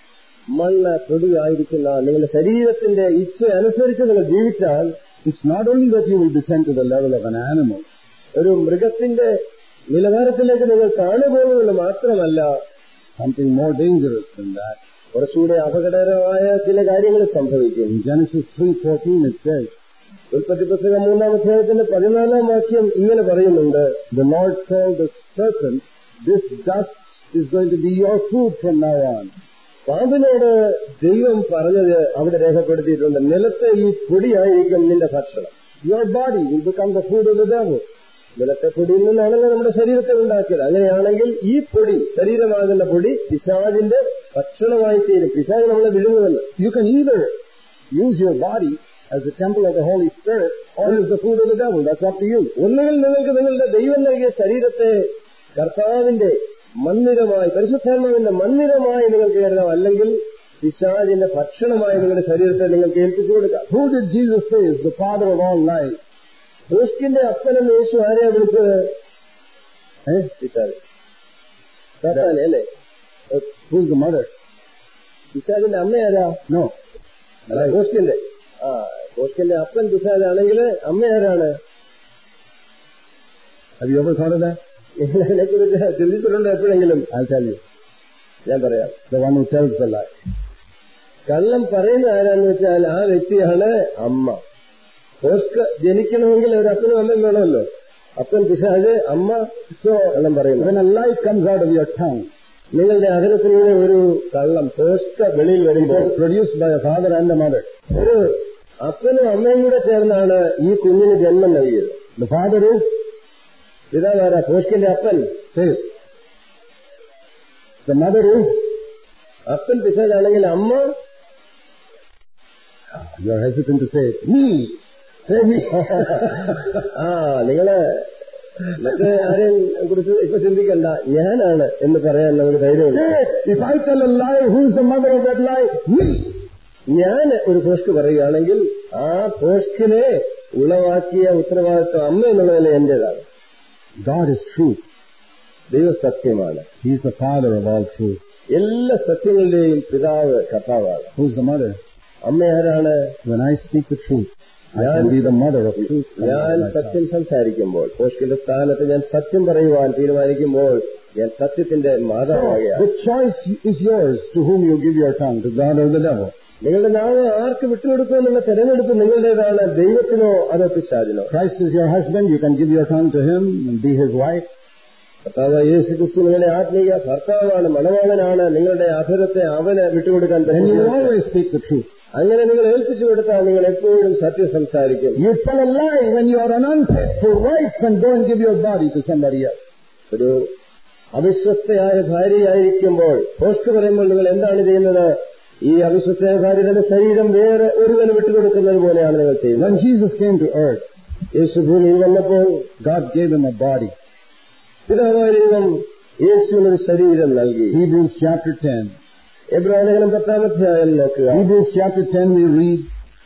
മണ്ണ് പൊടിയായിരിക്കുന്ന നിങ്ങളുടെ ശരീരത്തിന്റെ ഇച്ഛ അനുസരിച്ച് നിങ്ങൾ ജീവിച്ചാൽ, it's not only that you will descend to the level of an animal, ഒരു മൃഗത്തിന്റെ നിലവാരത്തിലേക്ക് നിങ്ങൾ താണുപോകുമെന്ന് മാത്രമല്ല, something more dangerous than that. കുറച്ചുകൂടെ അപകടകരമായ ചില കാര്യങ്ങൾ സംഭവിക്കും. In Genesis 3:14 it says, ഉൽപ്പത്തി പുസ്തകം 3-ാം അധ്യായത്തിന്റെ 14-ാം വാക്യം ഇങ്ങനെ പറയുന്നുണ്ട്, the Lord told the serpent, this dust is going to be your food from now on. പാമ്പിനോട് ദൈവം പറഞ്ഞത് അവിടെ രേഖപ്പെടുത്തിയിട്ടുണ്ട്, നിലത്തെ ഈ പൊടിയായിരിക്കും നിന്റെ ഭക്ഷണം. Your body will become the food of the devil. നിലത്തെ പൊടിയിൽ നിന്നാണല്ലോ നമ്മുടെ ശരീരത്തെ ഉണ്ടാക്കിയത്. അങ്ങനെയാണെങ്കിൽ ഈ പൊടി, ശരീരമാകുന്ന പൊടി പിശാചിന്റെ ഭക്ഷണമായി തീരും. പിശാച് നമ്മളെ വിഴുങ്ങുമല്ലോ. You can either use your body as the temple of the Holy Spirit or use the food of the devil. That's up to you. ഒന്നുകിൽ നിങ്ങൾക്ക് നിങ്ങളുടെ ദൈവം നൽകിയ ശരീരത്തെ കർത്താവിന്റെ മന്ദിരമായി, പരിശുദ്ധാത്മാവിന്റെ മന്ദിരമായി നിങ്ങൾക്ക് കരുതാം, അല്ലെങ്കിൽ പിശാചിന്റെ ഭക്ഷണമായി നിങ്ങളുടെ ശരീരത്തെ നിങ്ങൾക്ക് ഏൽപ്പിച്ചു കൊടുക്കാം. Who did Jesus say is the father of all lies? ക്രിസ്തുവിന്റെ അപ്പനും യേശു ആരെയാ വിളിച്ചത്? പിശാച്. സാത്താനെ അല്ലേ? Who is the mother? പിശാചിന്റെ അമ്മയാരാ? No. ക്രിസ്തുവിന്റെ ക്രിസ്തുവിന്റെ അപ്പൻ പിശാചാണെങ്കിൽ അമ്മയാരാണ്? Have you ever thought of that? ഇതിനെക്കുറിച്ച് ചിന്തിച്ചിട്ടുണ്ടോ എപ്പോഴെങ്കിലും? I'll tell you. ഞാൻ പറയാം. The one who tells the lie. കള്ളം പറയുന്ന ആരാന്ന് വെച്ചാൽ ആ വ്യക്തിയാണ് അമ്മ. ക്രിസ്തു ജനിക്കണമെങ്കിൽ ഒരു അപ്പനും അമ്മയും വേണമല്ലോ. അപ്പൻ പിശാച്, അമ്മ കള്ളം പറയുന്നു. When a lie comes out of your tongue, നിങ്ങളുടെ അകലത്തിലൂടെ ഒരു കള്ളം ക്രിസ്തു വെളിയിൽ വരുമ്പോൾ, produced by a father and a mother. ഒരു അപ്പനും അമ്മയും കൂടെ ചേർന്നാണ് ഈ കുഞ്ഞിന് ജന്മം നൽകിയത്. The father is പിതാവാരാ? ക്രിസ്തുവിന്റെ അപ്പൻ. The mother is, അപ്പൻ പിശാചാണെങ്കിൽ അമ്മ. you are hesitant to say it. Me. നിങ്ങള് മറ്റേ ആരെയും കുറിച്ച് ഇപ്പൊ ചിന്തിക്കണ്ട, ഞാനാണ് എന്ന് പറയാൻ നമുക്ക് ധൈര്യമുണ്ട്. If I tell a lie, who is the mother of that lie? Me. ഞാൻ ഒരു പോസ്റ്റ് പറയുകയാണെങ്കിൽ ആ പോസ്റ്റിനെ ഉളവാക്കിയ ഉത്തരവാദിത്വം അമ്മ എന്നുള്ളതല്ലേ എന്റേതാണ്. God is truth. ദൈവ സത്യമാണ്. He is the father of all truth. എല്ലാ സത്യങ്ങളുടെയും പിതാവ് കർത്താവാണ്. Who is the mother? അമ്മ ആരാണ്? When I speak the truth, I can be the mother of truth. ഞാൻ സത്യം സംസാരിക്കുമ്പോൾ, പോസ്റ്റിന്റെ സ്ഥാനത്ത് ഞാൻ സത്യം പറയുവാൻ തീരുമാനിക്കുമ്പോൾ ഞാൻ സത്യത്തിന്റെ മാതാവാകുകയാണ്. The choice is yours to whom you give your tongue, to God or the devil. നിങ്ങളുടെ നാവ് ആർക്ക് വിട്ടുകൊടുക്കുമെന്നുള്ള തെരഞ്ഞെടുപ്പ് നിങ്ങളുടേതാണ്, ദൈവത്തിനോ അതോ പിശാചിനോ. Christ is your husband, you can give your tongue to him and be his wife. കർത്താവ് യേശു ക്രിസ്തു നിങ്ങളുടെ ആത്മീയ ഭർത്താവാണ്, മണവാളനാണ്. നിങ്ങളുടെ അധരത്തെ അവന് വിട്ടുകൊടുക്കാൻ Then you will always speak the truth. അങ്ങനെ നിങ്ങൾ ഏൽപ്പിച്ചു കൊടുത്താൽ നിങ്ങൾ എപ്പോഴും സത്യം സംസാരിക്കും. You tell a lie when you are an unfaithful wife and go and give your body to somebody else. ഒരു അവിശ്വസ്തയായ ഭാര്യയായിരിക്കുമ്പോൾ പോസ്റ്റ് പറയുമ്പോൾ നിങ്ങൾ എന്താണ് ചെയ്യുന്നത്? ഈ അവിശ്വസ്തയായ ഭാര്യ തന്റെ ശരീരം വേറെ ഒരുവന് വിട്ടുകൊടുക്കുന്നത് പോലെയാണ് നിങ്ങൾ ചെയ്യുന്നത്. When Jesus came to earth, യേശു ഭൂമിയിൽ വന്നപ്പോൾ God gave him a body. പിതാവായ ദൈവം യേശുവിനൊരു ശരീരം നൽകി. Hebrews chapter 10. എബ്രായലേഖനം 10-ാം അധ്യായം നോക്കുക. Hebrews chapter 10 we read,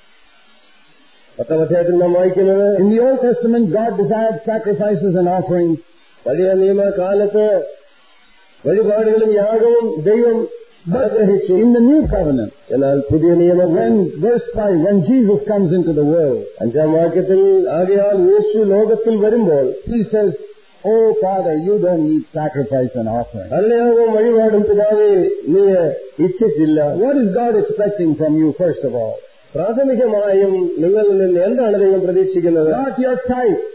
10-ാം അധ്യായത്തിൽ നാം വായിക്കുന്നത്, in the Old Testament God desired sacrifices and offerings. പഴയ നിയമകാലത്ത് വഴിപാടുകളും യാഗവും ദൈവം ആഗ്രഹിച്ചു. In the new covenant, എന്നാൽ പുതിയ നിയമം, verse 5, when Jesus comes into the world, 5-ാം വാക്യത്തിൽ, ആകയാൽ യേശു ലോകത്തിൽ വരുമ്പോൾ, he says, oh Father, you don't need sacrifice and offering. അല്ലയാകും വഴിപാടും പിതാവേ നീ ഇച്ഛിച്ചില്ല. What is God expecting from you first of all? പ്രാഥമികമായും നിങ്ങളിൽ നിന്ന് എന്താണ് ദൈവം പ്രതീക്ഷിക്കുന്നത്? Not your tithe.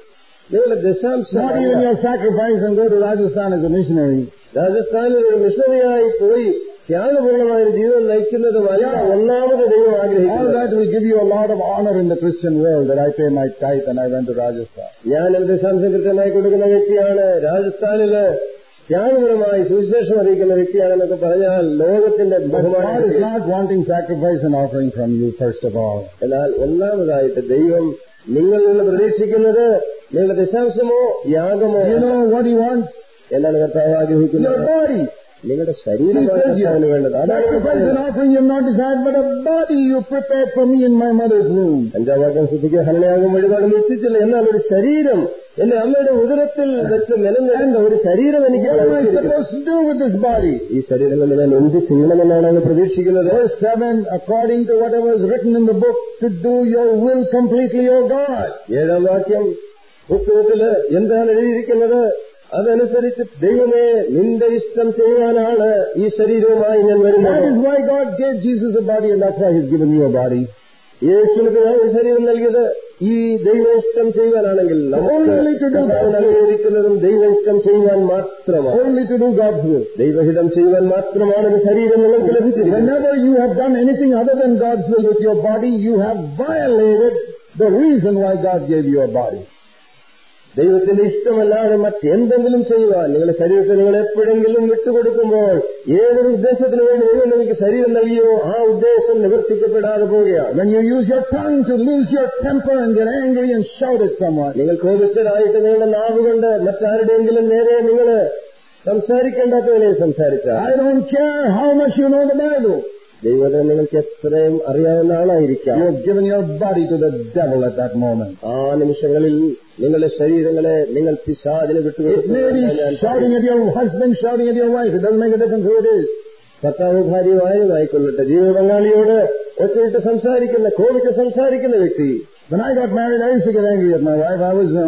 നിങ്ങളുടെ ദശാംശം Not even your sacrifice and go to Rajasthan as a missionary. രാജസ്ഥാനിൽ ഒരു മിഷണറിയായി പോയി ത്യാഗപൂർണമായ ജീവിതം നയിക്കുന്നതുമല്ല ഒന്നാമത് ദൈവം All ആഗ്രഹിക്കുന്നത്. that will give you a lot of honor in the Christian world that I pay my tithe and I went to Rajasthan. ഞാൻ എന്റെ ദശാംശം കൃത്യമായി കൊടുക്കുന്ന വ്യക്തിയാണ്, രാജസ്ഥാനില് ത്യാഗപരമായി സുവിശേഷം അറിയിക്കുന്ന വ്യക്തിയാണെന്നൊക്കെ പറഞ്ഞാൽ ലോകത്തിന്റെ But God is ബഹുമാനം. not wanting sacrifice and offering from you, first of all. എന്നാൽ ഒന്നാമതായിട്ട് ദൈവം നിങ്ങളിൽ നിന്ന് പ്രതീക്ഷിക്കുന്നത് നിങ്ങളുടെ ദശാംശമോ യാഗമോ You know what He wants? എന്നാണ് കർത്താവ് ആഗ്രഹിക്കുന്നത്. Your body. നിങ്ങളുടെ He ശരീരമാണ് says, കർത്താവിന് വേണ്ടത്. sacrifice and അതാണ് offering you have not desired, but a body you prepared for me in my mother's womb. അഞ്ചാം വാക്യം ശ്രദ്ധിക്കുക. ഹനനയാഗം വഴിപാടും ഇച്ഛിച്ചില്ല, എന്നാൽ ഒരു ശരീരം എന്റെ അമ്മയുടെ ഉദരത്തിൽ വെച്ച് നിലനിൽക്കേണ്ട ഒരു ശരീരം എനിക്ക് What am I ലഭിച്ചിരിക്കുന്നു. supposed to do with this body? ഈ ശരീരം കൊണ്ട് ഞാൻ എന്ത് ചെയ്യണമെന്നാണ് അങ്ങ് പ്രതീക്ഷിക്കുന്നത്? Verse 7, according to whatever is written in the book, to do your will completely, O God. ഏഴാം വാക്യം പുസ്തകത്തില് എന്താണ് എഴുതിയിരിക്കുന്നത് അതനുസരിച്ച് ദൈവമേ നിന്റെ ഇഷ്ടം ചെയ്യുവാനാണ് ഈ ശരീരവുമായി ഞാൻ That വരുന്നത്. is why God gave Jesus a body, and that's why He's given you a body. യേശുവിന് ഒരു ശരീരം നൽകിയത് ഈ ദൈവ ഇഷ്ടം ചെയ്യുവാനാണെങ്കിൽ Only to do God's will. അനുവദിക്കുന്നതും ദൈവ ഇഷ്ടം ചെയ്യുവാൻ മാത്രമാണ്. Only to do God's will. ദൈവഹിതം ചെയ്യുവാൻ മാത്രമാണ് ഒരു ശരീരം നിങ്ങൾക്ക് ലഭിച്ചിരിക്കുന്നത്. Whenever you have done anything other than God's will with your body, you have violated the reason why God gave you a body. ദൈവത്തിന്റെ ഇഷ്ടമല്ലാതെ മറ്റെന്തെങ്കിലും ചെയ്യുവാൻ നിങ്ങളുടെ ശരീരത്തെ നിങ്ങൾ എപ്പോഴെങ്കിലും വിട്ടുകൊടുക്കുമ്പോൾ ഏതൊരു ഉദ്ദേശത്തിന് വേണ്ടി ദൈവം നിങ്ങൾക്ക് ശരീരം നൽകിയോ ആ ഉദ്ദേശം നിവർത്തിക്കപ്പെടാതെ പോവുകയാണ്. When you use your tongue to lose your temper and get angry and shout at someone, നിങ്ങൾ കോപിച്ചതായിട്ട് നിങ്ങളുടെ നാവുകൊണ്ട് മറ്റാരുടെയെങ്കിലും നേരെ നിങ്ങൾ സംസാരിക്കേണ്ടാത്ത നിലയിൽ സംസാരിച്ചാൽ I don't care how much you know the Bible. ദൈവത്തെ നിങ്ങൾക്ക് എത്രയും അറിയാവുന്ന ആളായിരിക്കാം. You have given your body to the devil at that moment. ആ നിമിഷങ്ങളിൽ നിങ്ങളുടെ ശരീരങ്ങളെ നിങ്ങൾ പിശാചിന് It may be വിട്ടുകൊടുക്കും. shouting at your husband, shouting at your wife. It doesn't make a difference who it is. ഭർത്താവ് ഭാര്യയുമായതായിക്കൊള്ളട്ടെ, ജീവിത പങ്കാളിയോട് ഒറ്റയിട്ട് സംസാരിക്കുന്ന കോപിച്ച് സംസാരിക്കുന്ന വ്യക്തി. When I got married, I used to get angry at my wife. I was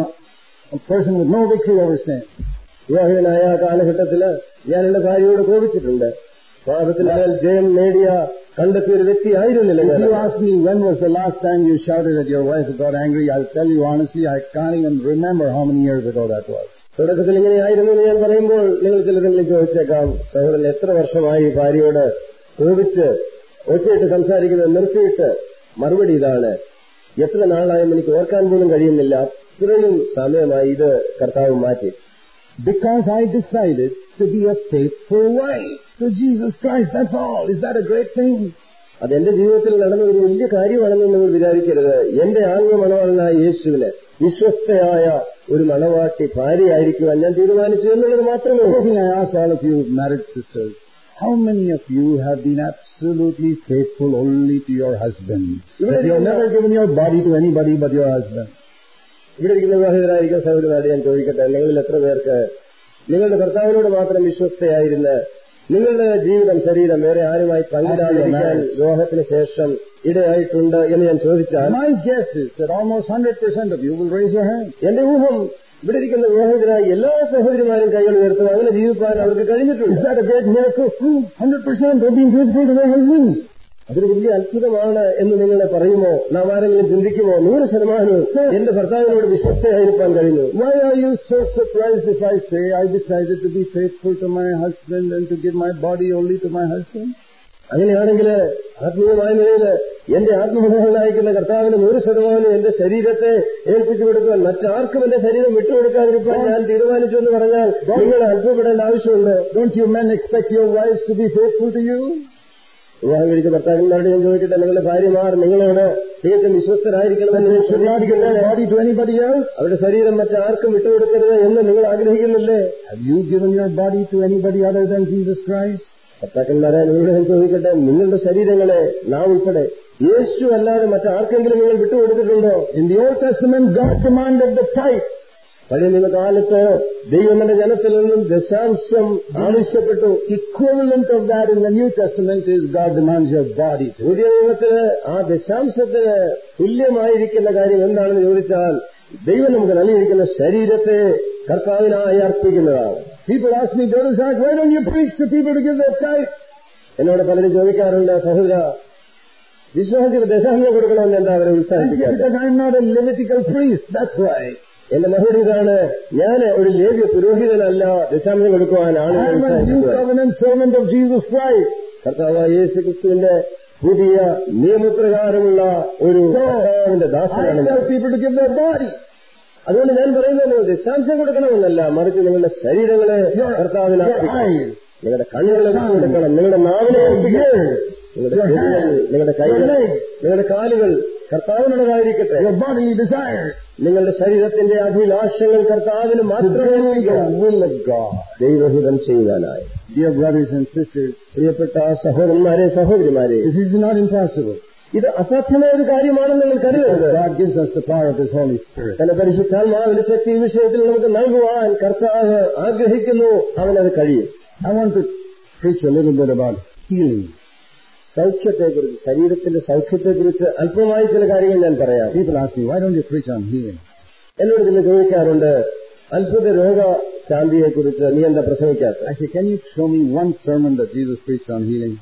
a person with no victory over sin. വിവാഹിതനായ കാലഘട്ടത്തില് ഞാൻ എന്റെ ഭാര്യയോട് കോപിച്ചിട്ടുണ്ട്. പാപത്തിൽ അയാൾ ജയം നേടിയ കണ്ടെത്തിയ ഒരു വ്യക്തിയായിരുന്നില്ല. If you ask me when was the last time you shouted at your wife and got angry, I'll tell you honestly, I can't even remember how many years ago that was. തുടക്കത്തിൽ ഇങ്ങനെയായിരുന്നു എന്ന് ഞാൻ പറയുമ്പോൾ നിങ്ങൾ ചിലരെങ്കിലും ചോദിച്ചേക്കാം, സഹോദരൻ എത്ര വർഷമായി ഭാര്യയോട് കോപിച്ച് ഒറ്റയിട്ട് സംസാരിക്കുന്നത് നിർത്തിയിട്ട്? മറുപടി ഇതാണ്, എത്ര നാളായെന്ന് എനിക്ക് ഓർക്കാൻ പോലും കഴിയുന്നില്ല, അത്രയും സമയമായി ഇത് കർത്താവ് മാറ്റി. Because I decided to be a faithful wife to Jesus Christ, that's all. Is that a great thing? അതെന്റെ ജീവിതത്തിൽ നടന്ന ഒരു വലിയ കാര്യമാണെന്ന് നിങ്ങൾ വിചാരിക്കരുത്. എന്റെ ആത്മമണവാളനായ യേശുവിന് വിശ്വസ്തയായ ഒരു മണവാട്ടി ഭാര്യയായിരിക്കുവാൻ ഞാൻ തീരുമാനിച്ചു എന്നുള്ളത് മാത്രമേ ഉള്ളൂ. I ask all of you married sisters, how many of you have been absolutely faithful only to your husband? That you have never given your body to anybody but your husband. ഇവിടെ ഇരിക്കുന്ന വിവാഹിതരായിരിക്കുന്ന സഹോദരനായിട്ട് ഞാൻ ചോദിക്കട്ടെ, നിങ്ങളിൽ എത്ര പേർക്ക് നിങ്ങളുടെ ഭർത്താവിനോട് മാത്രം വിശ്വസ്തയായിരുന്ന് നിങ്ങളുടെ ജീവിതം ശരീരം വേറെ ആരുമായി പങ്കിടാതിരിക്കാൻ വിവാഹത്തിന് ശേഷം ഇടയായിട്ടുണ്ട് എന്ന് ഞാൻ ചോദിച്ചാൽ, My guess is that almost 100% of you will raise your hand. എന്റെ ഊഹം ഇവിടെ ഇരിക്കുന്ന വിവാഹിതരായ എല്ലാ സഹോദരിമാരും കൈകൾ ഉയർത്തും. അങ്ങനെ ജീവിക്കാൻ അവർക്ക് കഴിഞ്ഞിട്ടുണ്ട്. Is that a great miracle? 100% have been faithful to their husband. അതൊരു വലിയ അത്ഭുതമാണ് എന്ന് നിങ്ങൾ പറയുമോ? നാം ആരെങ്കിലും ചിന്തിക്കുമോ 100% എന്റെ ഭർത്താവിനോട് വിശ്വസ്തയായിരിക്കാൻ കഴിഞ്ഞു? Why are you so surprised if I say I decided to be faithful to my husband and to give my body only to my husband? അങ്ങനെയാണെങ്കിൽ ആത്മീയമായ നിലയിൽ എന്റെ ആത്മമനോഹരനായിരിക്കുന്ന കർത്താവിന് 100% എന്റെ ശരീരത്തെ ഏൽപ്പിച്ചു കൊടുക്കാൻ, മറ്റാർക്കും എന്റെ ശരീരം വിട്ടുകൊടുക്കാതിരിക്കാൻ ഞാൻ തീരുമാനിച്ചു എന്ന് പറഞ്ഞാൽ നിങ്ങൾ അത്ഭുതപ്പെടേണ്ട ആവശ്യമുണ്ട്. Don't you men expect your wives to be faithful to you? വിവാഹം കഴിച്ച ഭർത്താക്കന്മാരോട് ഞാൻ ചോദിക്കട്ടെ, നിങ്ങളുടെ ഭാര്യമാർ നിങ്ങളോട് തികച്ചും വിശ്വസ്തരായിരിക്കണമെന്ന് body to anybody else? അവരുടെ ശരീരം മറ്റാർക്കും വിട്ടുകൊടുക്കരുത് എന്ന് നിങ്ങൾ ആഗ്രഹിക്കുന്നില്ലേ? Have you given your body to anybody other than Jesus Christ? ഭർത്താക്കന്മാരെ നിങ്ങളോട് ഞാൻ ചോദിക്കട്ടെ, നിങ്ങളുടെ ശരീരങ്ങളെ നാം ഉൾപ്പെടെ യേശു അല്ലാതെ മറ്റാർക്കെങ്കിലും നിങ്ങൾ വിട്ടുകൊടുത്തിട്ടുണ്ടോ? In the Old Testament, God commanded the tithe. പഴയ നിയമകാലത്ത് ദൈവം തന്റെ ജനത്തിൽ നിന്നും ദശാംശം ആവശ്യപ്പെട്ടു. Equivalent of that in the New Testament is God demands your body. പുതിയ നിയമത്തിന് ആ ദശാംശത്തിന് തുല്യമായിരിക്കുന്ന കാര്യം എന്താണെന്ന് ചോദിച്ചാൽ ദൈവം നമുക്ക് നൽകിയിരിക്കുന്ന ശരീരത്തെ കർത്താവിനായി അർപ്പിക്കുന്നതാണ്. People ask me, Brother Zach, why don't you preach to people to give their tithe? എന്നോട് പലരും ചോദിക്കാറുണ്ട്, സഹോദര വിശ്വാസികൾ ദശാംശം കൊടുക്കണമെന്ന് എന്താ അവരെ ഉത്സാഹിപ്പിക്കാറ്? Because I'm not a Levitical priest, that's why. എന്റെ മറുപടി ഇതാണ്, ഞാൻ ഒരു ലേവ്യ പുരോഹിതനല്ല ദശാംശം കൊടുക്കുവാൻ കർത്താവ് യേശു ക്രിസ്തുവിന്റെ പുതിയ നിയമപ്രകാരമുള്ള ഒരു ദാസനാണ്. അതുകൊണ്ട് ഞാൻ പറയുന്നത് ദശാംശം കൊടുക്കണമെന്നല്ല, മറിച്ച് നിങ്ങളുടെ ശരീരങ്ങളെ കർത്താവിന് നിങ്ങളുടെ കണ്ണുകളെ കൊടുക്കണം, നിങ്ങളുടെ നാവിനെ, നിങ്ങളുടെ കൈകൾ, നിങ്ങളുടെ കാലുകൾ കർത്താവിനുള്ളതായിരിക്കട്ടെ. നിങ്ങളുടെ ശരീരത്തിന്റെ അഭിലാഷങ്ങൾ കർത്താവിന് മാത്രമേ ദൈവഹിതം ചെയ്യുവാനായി. Dear brothers and sisters, പ്രിയപ്പെട്ട സഹോദരന്മാരെ സഹോദരിമാരെ, this is not impossible. ഇത് അസാധ്യമായ ഒരു കാര്യമാണെന്ന് നിങ്ങൾ കരുതരുത്. God gives us the power of His Holy Spirit. തന്റെ പരിശുദ്ധാത്മാവിന്റെ ശക്തി ഈ വിഷയത്തിൽ നമുക്ക് നൽകുവാൻ കർത്താവ് ആഗ്രഹിക്കുന്നു, അവനത് കഴിയും. I want to preach a little bit about healing. സൗഖ്യത്തെക്കുറിച്ച്, ശരീരത്തിന്റെ സൗഖ്യത്തെക്കുറിച്ച് അല്പമായി ചില കാര്യങ്ങൾ ഞാൻ പറയാം. People ask me, why don't you preach on healing? എന്നോട് ചില ചോദിക്കാറുണ്ട്, അത്ഭുത രോഗശാന്തിയെക്കുറിച്ച് നീ എന്താ പ്രസംഗിക്കാത്ത? I say, can you show me one sermon that Jesus preached on healing?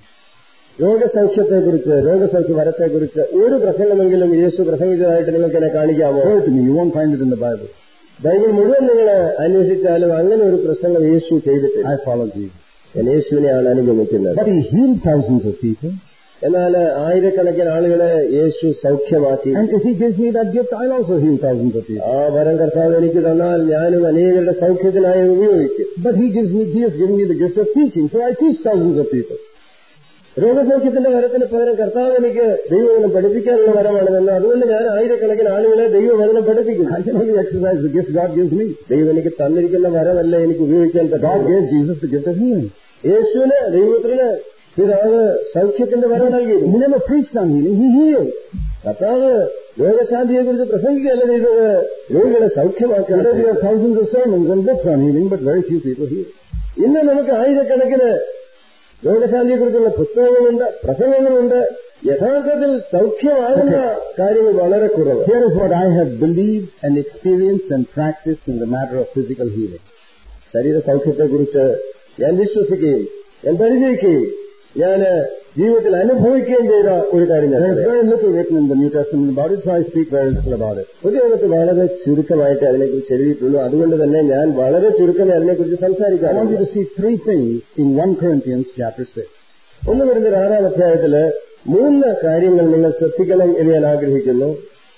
രോഗസൗഖ്യത്തെക്കുറിച്ച്, രോഗസൗഖ്യ വരത്തെക്കുറിച്ച് ഒരു പ്രസംഗമെങ്കിലും യേശു പ്രസംഗിച്ചതായിട്ട് നിങ്ങൾക്ക് എന്നെ കാണിക്കാമോ? Show it to me. You won't find it in the Bible. Bible മുഴുവൻ നിങ്ങൾ അന്വേഷിച്ചാലും അങ്ങനെ ഒരു പ്രസംഗം യേശു ചെയ്തിട്ടില്ല. I follow Jesus. ഞാൻ യേശുവിനെയാണ് അനുഗമിക്കുന്നത്. But He healed thousands of people. എന്നാൽ ആയിരക്കണക്കിന് ആളുകളെ യേശു സൗഖ്യമാക്കി. And if He gives me that gift, I'll also heal thousands of people. ആ വരം കർത്താവ് എനിക്ക് തന്നാൽ ഞാനും അനേകരുടെ സൗഖ്യത്തിനായി ഉപയോഗിക്കും. But He has given me the gift of teaching, so I teach thousands of people. രോഗസൗഖ്യത്തിന്റെ വരത്തിന് പകരം കർത്താവ് എനിക്ക് ദൈവവചനം പഠിപ്പിക്കാനുള്ള വരമാണെന്ന്, അതുകൊണ്ട് ഞാൻ ആയിരക്കണക്കിന് ആളുകളെ ദൈവവചനം പഠിപ്പിക്കുന്നു. I can only exercise the gift God gives me. ദൈവം എനിക്ക് തന്നിരിക്കുന്ന വരമല്ല എനിക്ക് ഉപയോഗിക്കാൻ പറ്റും. God gave Jesus the gift of healing. യേശുവിന് ദൈവത്തിന് പിതാവ് സൗഖ്യത്തിന്റെ വരം നൽകി. He never preached on healing, He healed. കർത്താവ് രോഗശാന്തിയെ കുറിച്ച് പ്രസംഗിക്കുകയല്ല ചെയ്തത്, രോഗികളെ സൗഖ്യമാക്കുക. There are thousands of sermons and books on healing, but very few people heal. ഇന്ന് നമുക്ക് ആയിരക്കണക്കിന് രോഗശാന്തിയെക്കുറിച്ചുള്ള പുസ്തകങ്ങളുണ്ട്, പ്രസംഗങ്ങളുണ്ട്. യഥാർത്ഥത്തിൽ സൗഖ്യമാകുന്ന കാര്യങ്ങൾ വളരെ കുറവ്. Here is what I have believed and experienced and practiced in the matter of physical healing. ശരീര സൗഖ്യത്തെക്കുറിച്ച് ഞാൻ വിശ്വസിക്കുകയും ഞാൻ പരിചയിക്കുകയും ഞാൻ ജീവിതത്തിൽ അനുഭവിക്കുകയും ചെയ്ത ഒരു കാര്യം. There is very little written in the New Testament about it, so I speak very little about it. Puthiyakath വളരെ ചുരുക്കമായിട്ട് അതിനെക്കുറിച്ച് എഴുതിയിട്ടുള്ളൂ, അതുകൊണ്ട് തന്നെ ഞാൻ വളരെ ചുരുക്കമേ അതിനെക്കുറിച്ച് സംസാരിക്കാം. I want you to see three things in 1 Corinthians chapter 6. 1 Corinthians 6-ാം അധ്യായത്തില് 3 കാര്യങ്ങൾ നിങ്ങൾ ശ്രദ്ധിക്കണം എന്ന് ഞാൻ ആഗ്രഹിക്കുന്നു.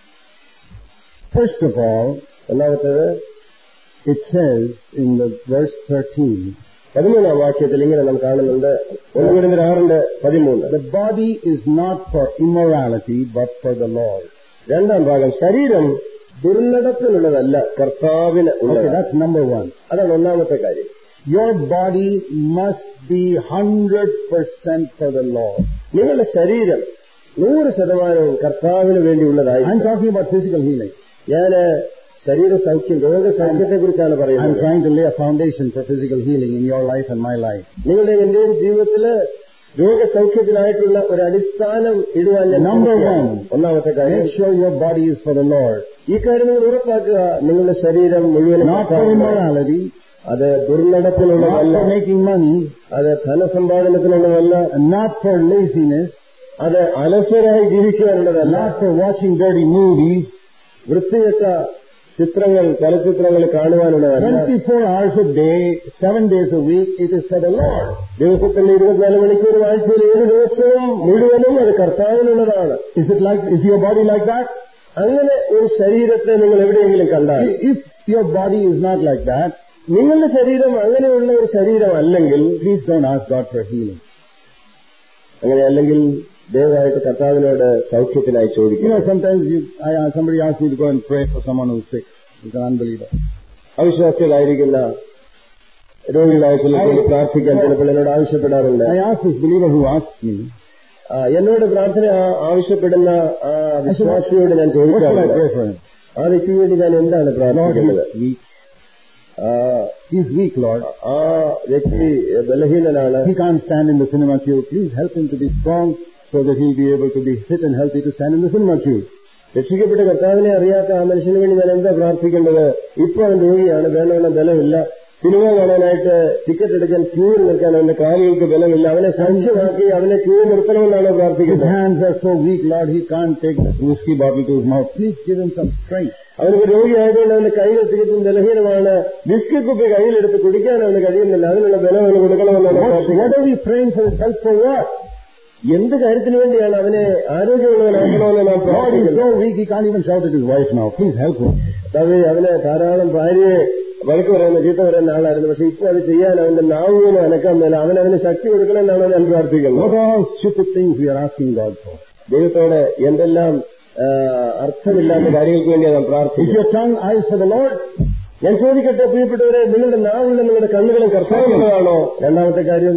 First of all, ഒന്നാമത്തേത്, it says in the verse 13, 13-ാം വാക്യത്തിൽ ഇങ്ങനെ നാം കാണുന്നുണ്ട്. 1 Corinthians 6:13, the body is not for immorality but for the Lord. 2-ാം ഭാഗം, ശരീരം ദുർനടപ്പിനുള്ളതല്ല കർത്താവിന് ഉള്ളത്. That's number 1. അതാണ് ഒന്നാമത്തെ കാര്യം. Your body must be 100% for the Lord. നിങ്ങളുടെ ശരീരം 100% കർത്താവിന് വേണ്ടിയുള്ളതായി. I'm talking about physical healing. ഞാൻ ശരീര സൗഖ്യം, രോഗസൗഖ്യത്തെ കുറിച്ചാണ് പറയുന്നത്. I'm trying to lay a foundation for physical healing in your life and my life. നിങ്ങളുടെ എന്റെയും ജീവിതത്തില് രോഗസൗഖ്യത്തിനായിട്ടുള്ള ഒരു അടിസ്ഥാനം ഇടുവാൻ ഞാൻ. Number 1, ഒന്നാമത്തെ കാര്യം, make sure your body is for the Lord. ഈ കാര്യം നിങ്ങൾ ഉറപ്പാക്കുക. നിങ്ങളുടെ ശരീരം മുഴുവൻ Not for immorality, അത് ദുർനടപ്പിനുള്ളതല്ല, not for making money, അത് ധനസമ്പാദനത്തിനുള്ളതല്ല, not for laziness, അത് അലസരായി ജീവിക്കാനുള്ളതല്ല, not for watching dirty movies, വൃത്തികെട്ട ചിത്രങ്ങൾ, ചലച്ചിത്രങ്ങൾ കാണുവാനുള്ളതല്ല. 24 hours a day, 7 days a week, it is for the Lord. ദിവസത്തിൽ 24 മണിക്കൂർ, ആഴ്ചയിൽ 7 ദിവസവും മുഴുവനും അത് കർത്താവിനുള്ളതാണ്. Is your body like that? അങ്ങനെ ഒരു ശരീരത്തെ നിങ്ങൾ എവിടെയെങ്കിലും കണ്ടാൽ, If your body is not like that, നിങ്ങളുടെ ശരീരം അങ്ങനെയുള്ള ഒരു ശരീരം അല്ലെങ്കിൽ, please don't ask God for healing. അങ്ങനെ അല്ലെങ്കിൽ ദയവായിട്ട് കർത്താവിനോട് സൗഖ്യത്തിനായി ചോദിക്കും. Sometimes somebody asks me to go and pray for someone who's sick. He's an unbeliever. അവിശ്വാസികളായിരിക്കുന്ന രോഗികളായിട്ടുള്ള പ്രാർത്ഥിക്കാൻ ചിലപ്പോൾ എന്നോട് ആവശ്യപ്പെടാറുണ്ട്. I ask this believer who asks me, എന്നോട് പ്രാർത്ഥന ആവശ്യപ്പെടുന്ന ആ വിശ്വാസിയോട് ഞാൻ ചോദിക്കാറുണ്ട്, ആ വ്യക്തിക്ക് വേണ്ടി ഞാൻ എന്താണ് പ്രാർത്ഥിക്കുന്നത്? He's weak, Lord. ആ വ്യക്തി ബലഹീനനാണ്. He can't stand in the cinema queue. Please help him to be strong so that he'll be able to be fit and healthy to stand in the cinema queue. രക്ഷിക്കപ്പെട്ട കർത്താവിനെ അറിയാത്ത ആ മനുഷ്യന് വേണ്ടി ഞാൻ എന്താ പ്രാർത്ഥിക്കേണ്ടത്? ഇപ്പോൾ അവൻ രോഗിയാണ്, വേണമെന്ന ബലമില്ല, സിനിമ കാണാനായിട്ട് ടിക്കറ്റ് എടുക്കാൻ ക്യൂ നിൽക്കാൻ അവന്റെ കാലുകൾക്ക് ബലമില്ല. അവനെ സൗഖ്യമാക്കി അവനെ ക്യൂ നിർത്തണമെന്നാണ് പ്രാർത്ഥിക്കുന്നത്. His hands are so weak, Lord, he can't take the whiskey bottle to his mouth. Please give him some strength. അവനൊരു രോഗിയായതുകൊണ്ട് അവന്റെ കൈകൾ തികച്ചും ബലഹീനമാണ്. വിസ്കി കുപ്പി കയ്യിലെടുത്ത് കുടിക്കാൻ അവന് കഴിയുന്നില്ല. അതിനുള്ള ബലം അവന് കൊടുക്കണമെന്നാണ് പ്രാർത്ഥിക്കുന്നത്. What are we praying for his health for what? എന്ത് കാര്യത്തിന് വേണ്ടിയാണ് അവനെ ആരോഗ്യമുള്ളവനാക്കണമെന്ന് നാം പ്രാർത്ഥിക്കുന്നത്? God is so weak, he can't even shout at his wife now. Please help him. അവന് ധാരാളം ഭാര്യയെ വഴക്ക് പറയുന്ന ചീത്ത പറയുന്ന ആളായിരുന്നു. പക്ഷെ ഇപ്പോൾ അത് ചെയ്യാൻ അവന്റെ നാവുവിനെ അനക്കാൻ മേല. അവനതിന് ശക്തി കൊടുക്കണമെന്നാണ് ഞാൻ പ്രാർത്ഥിക്കുന്നത്. What are stupid things we are asking God for? ദൈവത്തോട് എന്തെല്ലാം അർത്ഥമില്ലാത്ത കാര്യങ്ങൾക്ക് വേണ്ടിയാണ് നാം പ്രാർത്ഥിക്കുന്നത്. Is your tongue eyes for the Lord? ഞാൻ ചോദിക്കട്ടെ പ്രിയപ്പെട്ടവരെ, നിങ്ങളുടെ നാവിലും നിങ്ങളുടെ കണ്ണുകളും കർത്താവിനുള്ളതാണോ? രണ്ടാമത്തെ കാര്യം,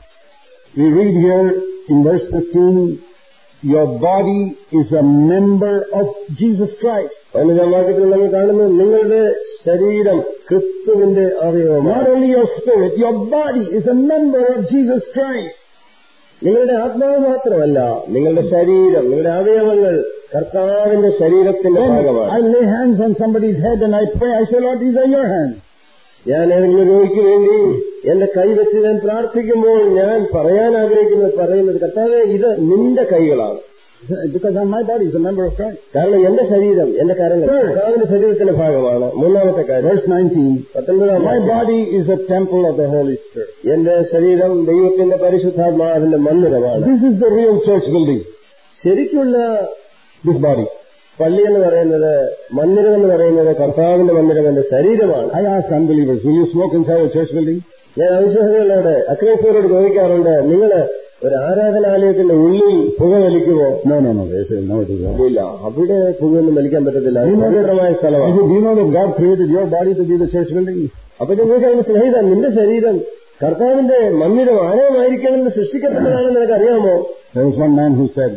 we read here in verse 15, your body is a member of Jesus Christ. 15-ാം വാക്യത്തിൽ നമ്മൾ കാണുന്നത് നിങ്ങളുടെ ശരീരം ക്രിസ്തുവിന്റെ അവയവമാണ്. Not only your spirit, your body is a member of Jesus Christ. നിങ്ങളുടെ ആത്മാവ് മാത്രമല്ല, നിങ്ങളുടെ ശരീരം, നിങ്ങളുടെ അവയവങ്ങൾ കർത്താവിന്റെ ശരീരത്തിന്റെ ഭാഗമാണ്. I lay hands on somebody's head and I pray, I say, Lord, these are your hands. ഞാൻ ഏതെങ്കിലും രോഗിക്ക് വേണ്ടി എന്റെ കൈ വെച്ച് ഞാൻ പ്രാർത്ഥിക്കുമ്പോൾ ഞാൻ പറയാൻ പറയുന്നത് കർത്താവേ, ഇത് നിന്റെ കൈകളാണ്. Because my body is a member of Christ. കാരണം എന്റെ ശരീരം, എന്റെ കരങ്ങൾ കർത്താവിന്റെ ശരീരത്തിന്റെ ഭാഗമാണ്. മൂന്നാമത്തെ കാര്യം, verse 19, 19, my body is a temple of the Holy Spirit. എന്റെ ശരീരം ദൈവത്തിന്റെ പരിശുദ്ധാത്മാവിന്റെ മന്ദിരമാണ്. This is the real church building. ശരിക്കുള്ള this body. പള്ളി എന്ന് പറയുന്നത്, മന്ദിരം എന്ന് പറയുന്നത് കർത്താവിന്റെ മന്ദിരം, എന്റെ ശരീരമാണ്. I ask unbelievers, will you smoke inside a church building? ഞാൻ അവിശ്വാസികളോട്, അക്രൈസ്തവരോട് ചോദിക്കാറുണ്ട്, നിങ്ങള് ഒരു ആരാധനാലയത്തിന്റെ ഉള്ളിൽ പുക വലിക്കുമോ? No. They say no, it is not. ഇല്ല, അവിടെ പുകയൊന്നും വലിക്കാൻ പറ്റത്തില്ല. പവിത്രമായ സ്ഥലമാണ്. Do you know that God created your body to be the church building? അപ്പൊ ഞാൻ ചോദിക്കാൻ സ്നേഹിത, നിന്റെ ശരീരം കർത്താവിന്റെ മന്ദിരം ആലയമായിരിക്കണമെന്ന് സൃഷ്ടിക്കപ്പെട്ടതാണെന്ന് നിനക്കറിയാമോ? There was one man who said,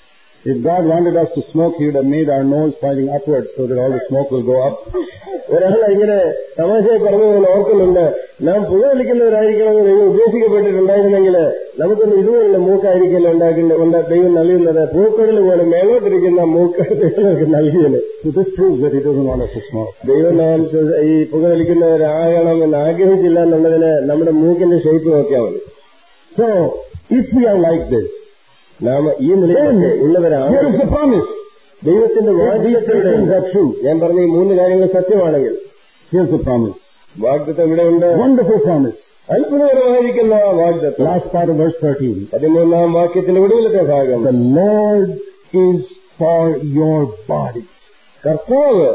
if God wanted us to smoke, he would have made our nose pointing upwards so that all the smoke will go up. ഒരാൾ ഇങ്ങനെ തമാശയെ പറഞ്ഞു ഓർക്കുന്നുണ്ട്, നാം പുക വലിക്കുന്നവരായിരിക്കണമെന്ന് ദൈവം ഉദ്ദേശിക്കപ്പെട്ടിട്ടുണ്ടായിരുന്നെങ്കിൽ നമുക്കൊന്ന് ഇതുപോലുള്ള മൂക്കായിരിക്കല്ലോ ദൈവം നൽകുന്നത്. പൂക്കടൽ പോലെ മേലോട്ടിരിക്കുന്ന മൂക്ക് ദൈവങ്ങൾക്ക് നൽകിയത്. So this proves that he doesn't want us to smoke. ദൈവം നാം ഈ പുക വലിക്കുന്നവരാകണമെന്ന് ആഗ്രഹിച്ചില്ല എന്നുള്ളതിന് നമ്മുടെ മൂക്കിന്റെ ഷേപ്പ് നോക്കിയാൽ മതി. So if we are like this, നാം ഈ നിലയിൽ ഉള്ളവരാണ്. here is the promise. ദൈവത്തിന്റെ വാഗ്ദത്തം ഞാൻ പറഞ്ഞ ഈ മൂന്ന് കാര്യങ്ങൾ സത്യമാണെങ്കിൽ, here's the promise. വാഗ്ദത്തം ഇവിടെയുണ്ട്. Wonderful promise. അത്ഭുതകരമായിരിക്കുന്ന വാഗ്ദത്തം. Last part of verse 13. 13-ാം വാക്യത്തിന്റെ ഒടുവിലത്തെ ഭാഗം, the Lord is for your body. കർത്താവ്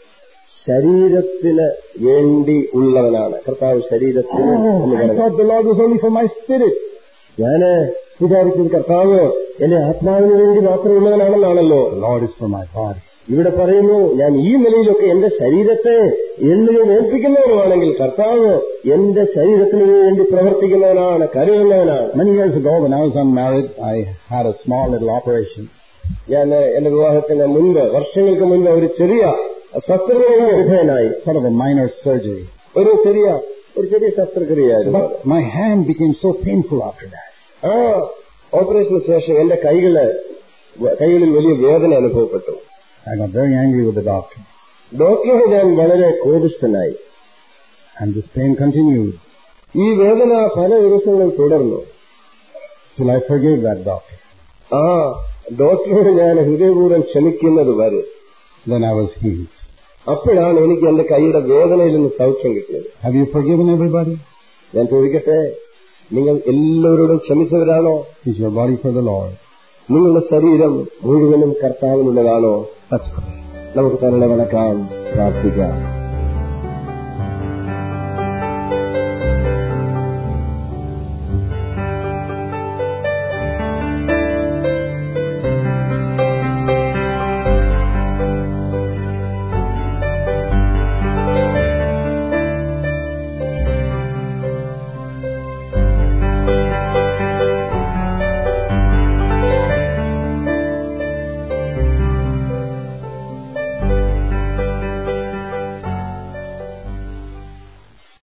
ശരീരത്തിന് വേണ്ടി ഉള്ളവനാണ്. കർത്താവ് ശരീരത്തിന്. I thought the Lord was only for my spirit. ഞാന് വിചാരിച്ചത് കർത്താവ് എന്റെ ആത്മാവിന് വേണ്ടി മാത്രമുള്ളവനാണെന്നാണല്ലോ. Lord is for my body. ഇവിടെ പറയുന്നു, ഞാൻ ഈ നിലയിലൊക്കെ എന്റെ ശരീരത്തെ എന്നിൽ ഏൽപ്പിക്കുന്നവനുമാണെങ്കിൽ കർത്താവ് എന്റെ ശരീരത്തിന് വേണ്ടി പ്രവർത്തിക്കുന്നവനാണ്, കരുതുന്നവനാണ്. Many years ago, when I was unmarried, I had a small little operation. ഞാൻ എന്റെ വിവാഹത്തിന് മുൻപ്, വർഷങ്ങൾക്ക് മുൻപ് ഒരു ചെറിയ ശസ്ത്രക്രിയക്ക് വിധേയനായി. Sort of a minor surgery. ഒരു ചെറിയ ശസ്ത്രക്രിയയായിരുന്നു. But my hand became so painful after that. ആ ഓപ്പറേഷന് ശേഷം എന്റെ കൈകളിൽ വലിയ വേദന അനുഭവപ്പെട്ടു. I got very angry with the doctor. ഡോക്ടറെ ഞാൻ വളരെ കോപിഷ്ഠനായി. And this pain continued. ഈ വേദന പല ദിവസങ്ങൾ തുടർന്നു. Till I forgave that doctor. ആ ഡോക്ടറോട് ഞാൻ ഹൃദയപൂർവ്വം ക്ഷമിക്കുന്നത് വരെ. Then I was healed. അപ്പോഴാണ് എനിക്ക് എന്റെ കൈയുടെ വേദനയിൽ നിന്ന് സൗഖ്യം കിട്ടിയത്. Have you forgiven everybody? ഞാൻ ചോദിക്കട്ടെ, നിങ്ങൾ എല്ലാവരോടും ക്ഷമിച്ചവരാണോ? Is your body for the Lord? നിങ്ങളുടെ ശരീരം മുഴുവനും കർത്താവിനുള്ളതാണോ? That's correct. നമുക്ക് തന്നെ വണക്കാം, പ്രാർത്ഥിക്കാം.